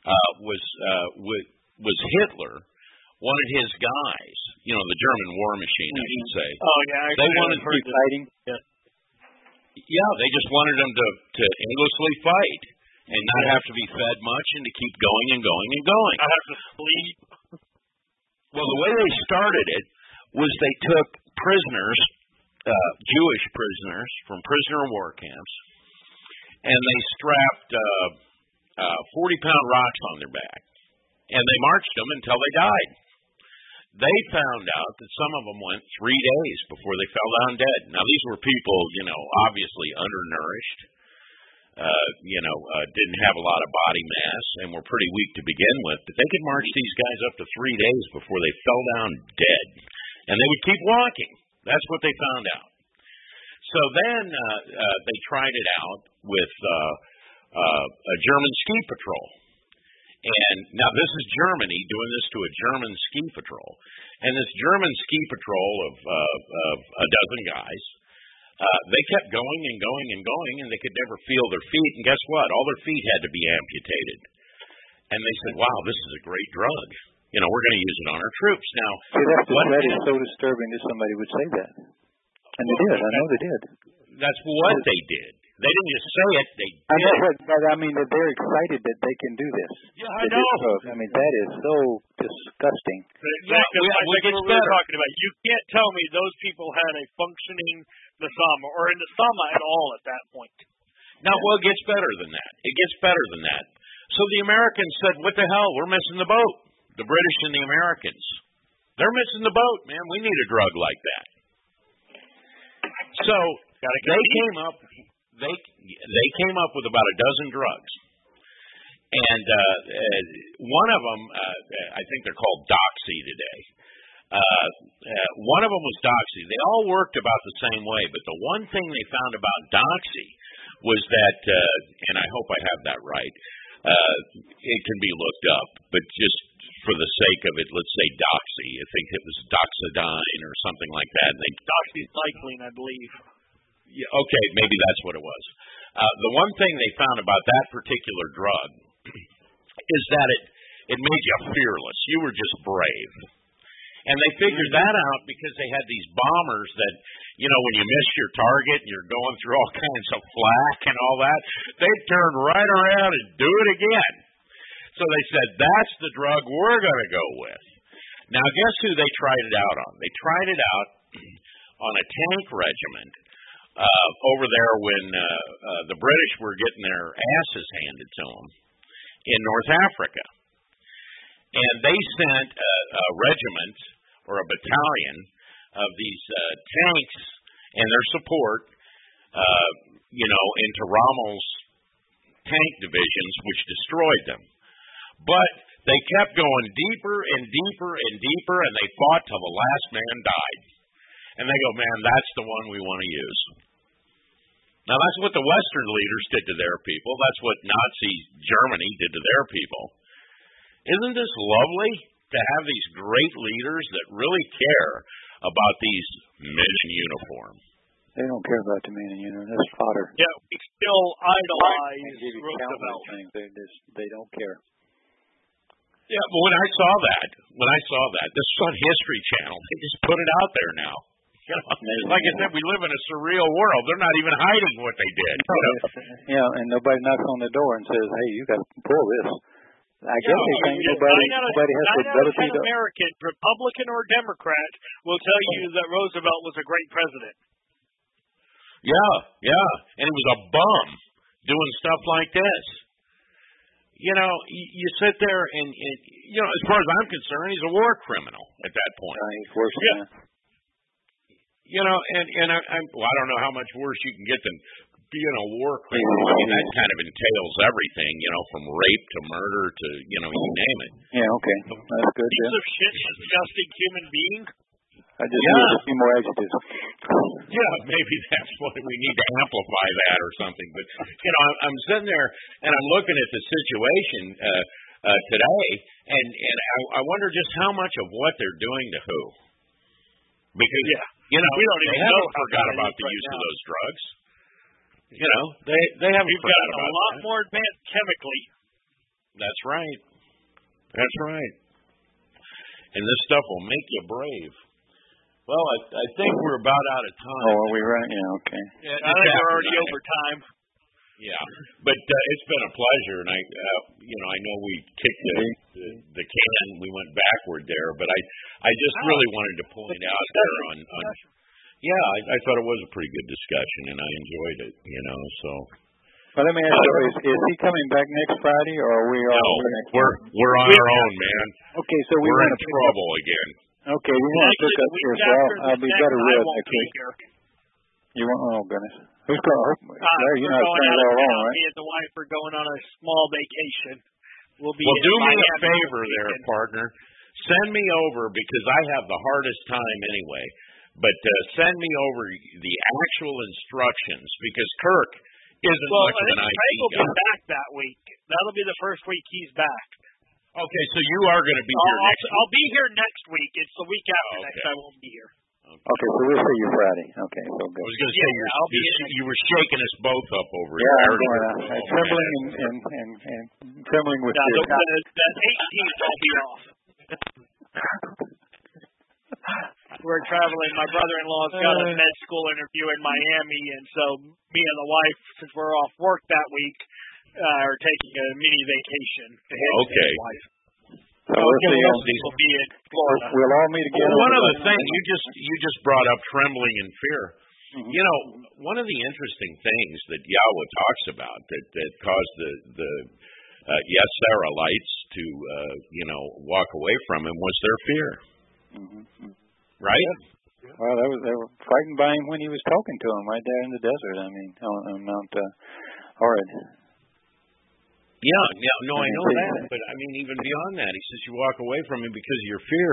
was Hitler wanted his guys, the German war machine, I should say. Oh yeah, they wanted to fighting. Yeah, they just wanted them to endlessly fight and not have to be fed much and to keep going and going and going. I have to sleep. Well, the way they started it was they took prisoners, Jewish prisoners from prisoner of war camps, and they strapped 40-pound rocks on their back, and they marched them until they died. They found out that some of them went 3 days before they fell down dead. Now, these were people, obviously undernourished, didn't have a lot of body mass, and were pretty weak to begin with, but they could march these guys up to 3 days before they fell down dead. And they would keep walking. That's what they found out. So then they tried it out with a German ski patrol. And now this is Germany doing this to a German ski patrol. And this German ski patrol of a dozen guys, they kept going and going and going, and they could never feel their feet. And guess what? All their feet had to be amputated. And they said, wow, this is a great drug. We're going to use it on our troops. Now, that is so disturbing that somebody would say that. And they did. I know they did. That's what they did. They didn't just say it. They did. I know, but I mean that they're excited that they can do this. Yeah, I know. I mean, that is so disgusting. That's what we're talking about. You can't tell me those people had a functioning Nasama or a Nasama at all at that point. Now, well, it gets better than that. It gets better than that. So the Americans said, what the hell? We're missing the boat. The British and the Americans. They're missing the boat, man. We need a drug like that. So they came up with about a dozen drugs. And one of them, I think they're called Doxy today. One of them was Doxy. They all worked about the same way, but the one thing they found about Doxy was that, and I hope I have that right, it can be looked up, but just for the sake of it, let's say Doxy. I think it was Doxidine or something like that. Doxycycline, I believe. Yeah, okay, maybe that's what it was. The one thing they found about that particular drug is that It made you fearless. You were just brave. And they figured that out because they had these bombers that, when you miss your target and you're going through all kinds of flak and all that, they'd turn right around and do it again. So they said, that's the drug we're going to go with. Now, guess who they tried it out on? They tried it out on a tank regiment over there when the British were getting their asses handed to them in North Africa. And they sent a regiment or a battalion of these tanks and their support, into Rommel's tank divisions, which destroyed them. But they kept going deeper and deeper and deeper, and they fought till the last man died. And they go, man, that's the one we want to use. Now, that's what the Western leaders did to their people. That's what Nazi Germany did to their people. Isn't this lovely to have these great leaders that really care about these men in uniform? They don't care about the men in uniform. That's fodder. Yeah, we still idolize Roosevelt. They don't care. Yeah, but when I saw that, this is on History Channel. They just put it out there now. Like I said, we live in a surreal world. They're not even hiding what they did. Yeah, and nobody knocks on the door and says, "Hey, you got to pull this." I guess they think nobody has the ability to. American, Republican or Democrat, will tell you that Roosevelt was a great president. Yeah, and he was a bum doing stuff like this. You sit there and as far as I'm concerned, he's a war criminal at that point. He's worse than that. I don't know how much worse you can get than being a war criminal. I mean, that kind of entails everything, from rape to murder to, you name it. Yeah, okay. That's good. Piece of shit, disgusting human being. I just need a few more adjectives. Yeah, maybe that's what we need to amplify that or something. But, I'm sitting there and I'm looking at the situation today, and I wonder just how much of what they're doing to who. Because, we don't they even know. Forgot about the use of those drugs. They haven't forgotten about a lot more advanced chemically. That's right. That's right. And this stuff will make you brave. Well, I think we're about out of time. Oh, are we right? Yeah, okay. Yeah, I think we're already over time. Yeah, but it's been a pleasure, and I know we kicked the can, we went backward there, but I just really wanted to point out there on yeah, I thought it was a pretty good discussion, and I enjoyed it, so. Well, let me ask you, is he coming back next Friday, or are we all? No, we're on our own, man. Okay, so we're in trouble again. Okay, we want to pick up here, so I'll be better real next week. You want? Oh goodness, who's going? You're not staying there alone, right? Me and the wife are going on a small vacation. We'll do me a favor there, partner. Send me over because I have the hardest time anyway. But send me over the actual instructions because Kirk isn't much of an IT guy. Will be back that week. That'll be the first week he's back. Okay, so you are going to be here next week. I'll be here next week. It's the week after next I won't be here. Okay, so we'll see you Friday. Okay, so good. I was going to say you were shaking us both up over here. Yeah, I'm trembling and trembling with fear. That 18th I'll be off. We're traveling. My brother-in-law's got a med school interview in Miami, and so me and the wife, since we're off work that week, are taking a mini vacation. Okay. So we'll be in Florida. We'll all meet again. Well, one other thing, you just brought up trembling and fear. Mm-hmm. One of the interesting things that Yahweh talks about that caused the Yeserahites to walk away from him was their fear. Mm-hmm. Right? Yeah. Well, they were frightened by him when he was talking to them right there in the desert. I mean, on Mount Horeb. Yeah, no, I know that, but I mean, even beyond that, he says you walk away from him because of your fear.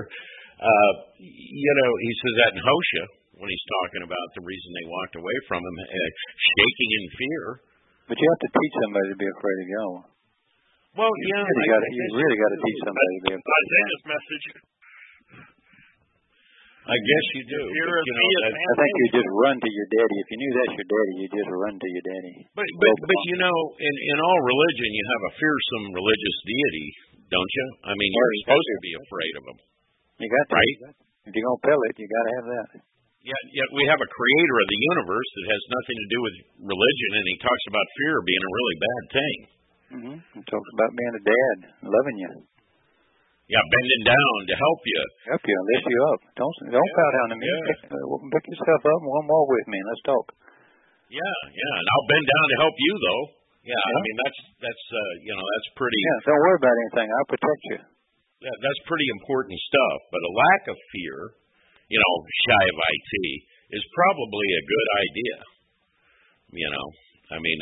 He says that in Hosea when he's talking about the reason they walked away from him, shaking in fear. But you have to teach somebody to be afraid of Yahweh. Well, you really got to teach somebody to be afraid of Yahweh. Isaiah's message. I guess you do. Fear But, of you me know, is I think you just run to your daddy. If you knew that's your daddy, you just run to your daddy. but you know, in all religion, you have a fearsome religious deity, don't you? I mean, you're supposed to be afraid of him. You got to. Right. If you're gonna pell it, you got to have that. Yet we have a creator of the universe that has nothing to do with religion, and he talks about fear being a really bad thing. Mm-hmm. He talks about being a dad, loving you. Yeah, bending down to help you. Help you, lift you up. Don't bow down to me. Yeah. Pick yourself up and one more with me, and let's talk. Yeah, and I'll bend down to help you, though. Yeah, I mean that's you know, that's pretty. Yeah, don't worry about anything. I'll protect you. Yeah, that's pretty important stuff. But a lack of fear, you know, shy of IT, is probably a good idea. You know, I mean,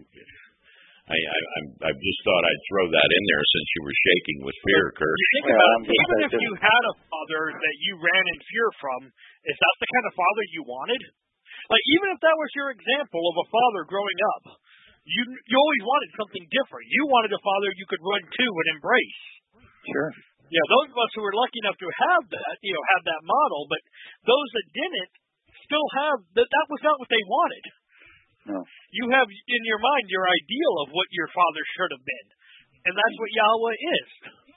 I just thought I'd throw that in there since you were shaking with fear, Kurt. Think about it, even if you had a father that you ran in fear from, is that the kind of father you wanted? Like, even if that was your example of a father growing up, you always wanted something different. You wanted a father you could run to and embrace. Sure. Yeah, those of us who were lucky enough to have that, you know, have that model, but those that didn't still have that was not what they wanted. No. You have in your mind your ideal of what your father should have been. And that's what Yahweh is.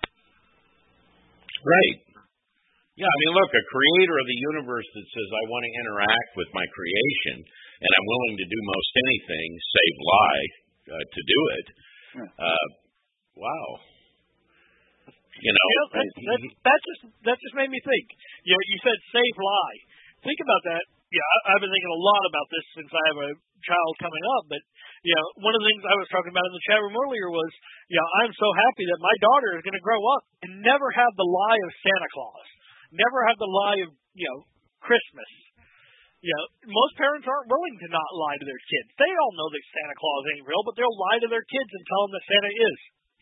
Right. Yeah, I mean, look, a creator of the universe that says, I want to interact with my creation, and I'm willing to do most anything, save lie, to do it. Wow. You know, that just made me think. You know, you said save lie. Think about that. Yeah, I've been thinking a lot about this since I have a child coming up. But you know, one of the things I was talking about in the chat room earlier was, you know, I'm so happy that my daughter is going to grow up and never have the lie of Santa Claus, never have the lie of, you know, Christmas. You know, most parents aren't willing to not lie to their kids. They all know that Santa Claus ain't real, but they'll lie to their kids and tell them that Santa is.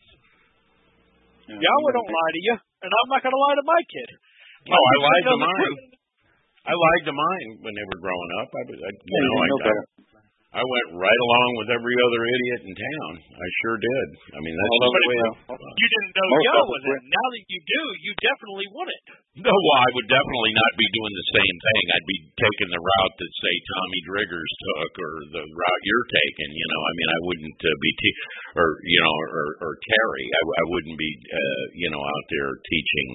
Yahweh don't lie to you, and I'm not going to lie to my kid. Oh, I lied to mine. I lied to mine when they were growing up. I went right along with every other idiot in town. I sure did. I mean, that's just the way you didn't know Yahweh then. Now that you do, you definitely want it. No, well, I would definitely not be doing the same thing. I'd be taking the route that, say, Tommy Driggers took, or the route you're taking. You know, I mean, I wouldn't be or Terry. I wouldn't be out there teaching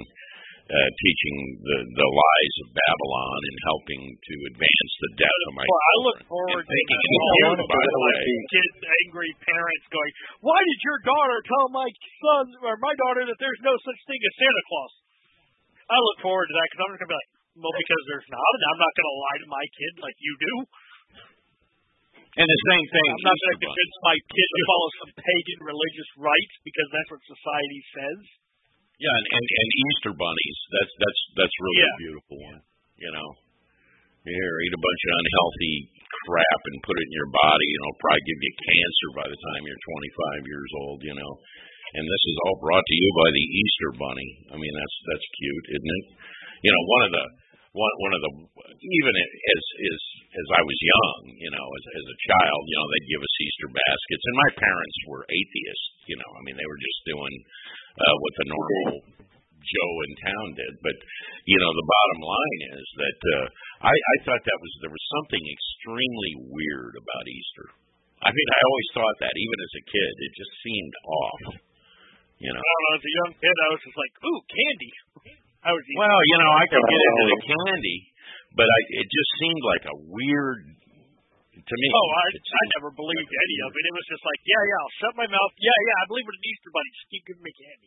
the lies of Babylon and helping to advance the death of my I look forward to thinking you, by the way. Kids, angry parents going, why did your daughter tell my son or my daughter that there's no such thing as Santa Claus? I look forward to that because I'm just going to be like, well, because there's not, and I'm not going to lie to my kid like you do. And the same thing. I'm not going to convince my kid to follow some pagan religious rites because that's what society says. Yeah, and Easter bunnies. That's really a beautiful one. You know, here, eat a bunch of unhealthy crap and put it in your body, and it'll probably give you cancer by the time you're 25 years old. You know, and this is all brought to you by the Easter bunny. I mean, that's cute, isn't it? You know, one of the even as I was young, you know, as a child, you know, they'd give us Easter baskets, and my parents were atheists. You know, I mean, they were just doing what the normal Joe in town did. But you know, the bottom line is that I thought there was something extremely weird about Easter. I mean, I always thought that, even as a kid, it just seemed off. You know, I don't know. As a young kid, I was just like, ooh, candy. Well, you know, I could get into the candy, but it just seemed like a weird to me. Oh, I never believed any of it. It was just like, I'll shut my mouth. Yeah, I believe in an Easter bunny. Just keep giving me candy.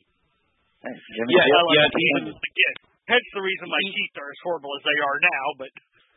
Again, hence the reason my teeth are as horrible as they are now. But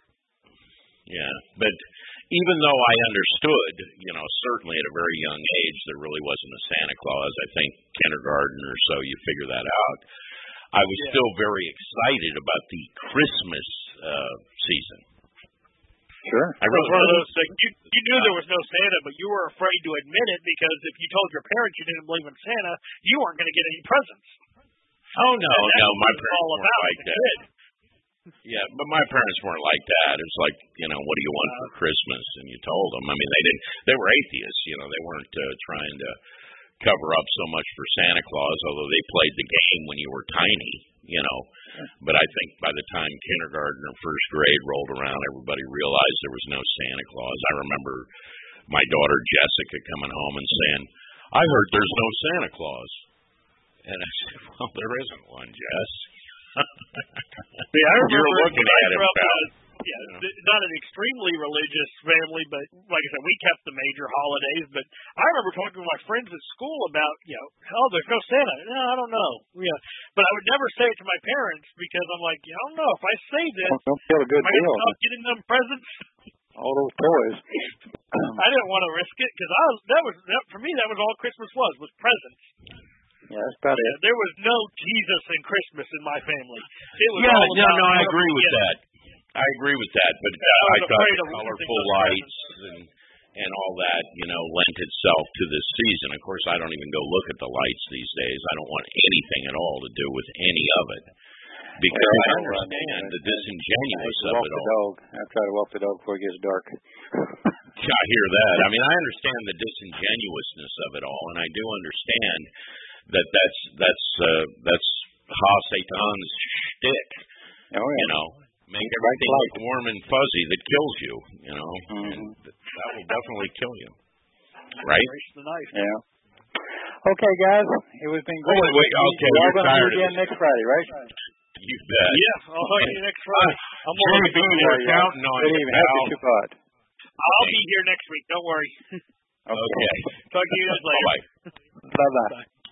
even though I understood, you know, certainly at a very young age, there really wasn't a Santa Claus. I think kindergarten or so, you figure that out. I was still very excited about the Christmas season. Sure. It was one of those things. You knew there was no Santa, but you were afraid to admit it because if you told your parents you didn't believe in Santa, you weren't going to get any presents. Oh, no, my parents weren't like that. Yeah, but my parents weren't like that. It was like, you know, what do you want for Christmas? And you told them. I mean, they were atheists, you know, they weren't trying to cover up so much for Santa Claus, although they played the game when you were tiny, But I think by the time kindergarten or first grade rolled around, everybody realized there was no Santa Claus. I remember my daughter Jessica coming home and saying, "I heard there's no Santa Claus." And I said, "Well, there isn't one, Jess." I remember You're looking at it, pal. Not an extremely religious family, but like I said, we kept the major holidays. But I remember talking to my friends at school about, there's no Santa. No, I don't know. But I would never say it to my parents because I'm like, I don't know if I say this, don't feel a good am I going to stop getting them presents? All those toys. I didn't want to risk it because for me that was all Christmas was presents. Yeah, that's about it. There was no Jesus and Christmas in my family. It was I agree with that. I agree with that, but I thought the colorful lights and all that, lent itself to this season. Of course, I don't even go look at the lights these days. I don't want anything at all to do with any of it because I understand the disingenuous of it all. I try to walk the dog before it gets dark. I hear that. I mean, I understand the disingenuousness of it all, and I do understand that's Ha Satan's shtick. Oh, yeah. Make everything look warm and fuzzy that kills you, and that will definitely kill you. Right? Yeah. Okay, guys. It was been great. Wait. Okay, we're going to do it again next Friday, right? You bet. Yeah, I'll talk to you next Friday. I'm going to be counting on you, pal. I'll be here next week. Don't worry. Okay. Talk to you guys later. Bye-bye. Bye-bye.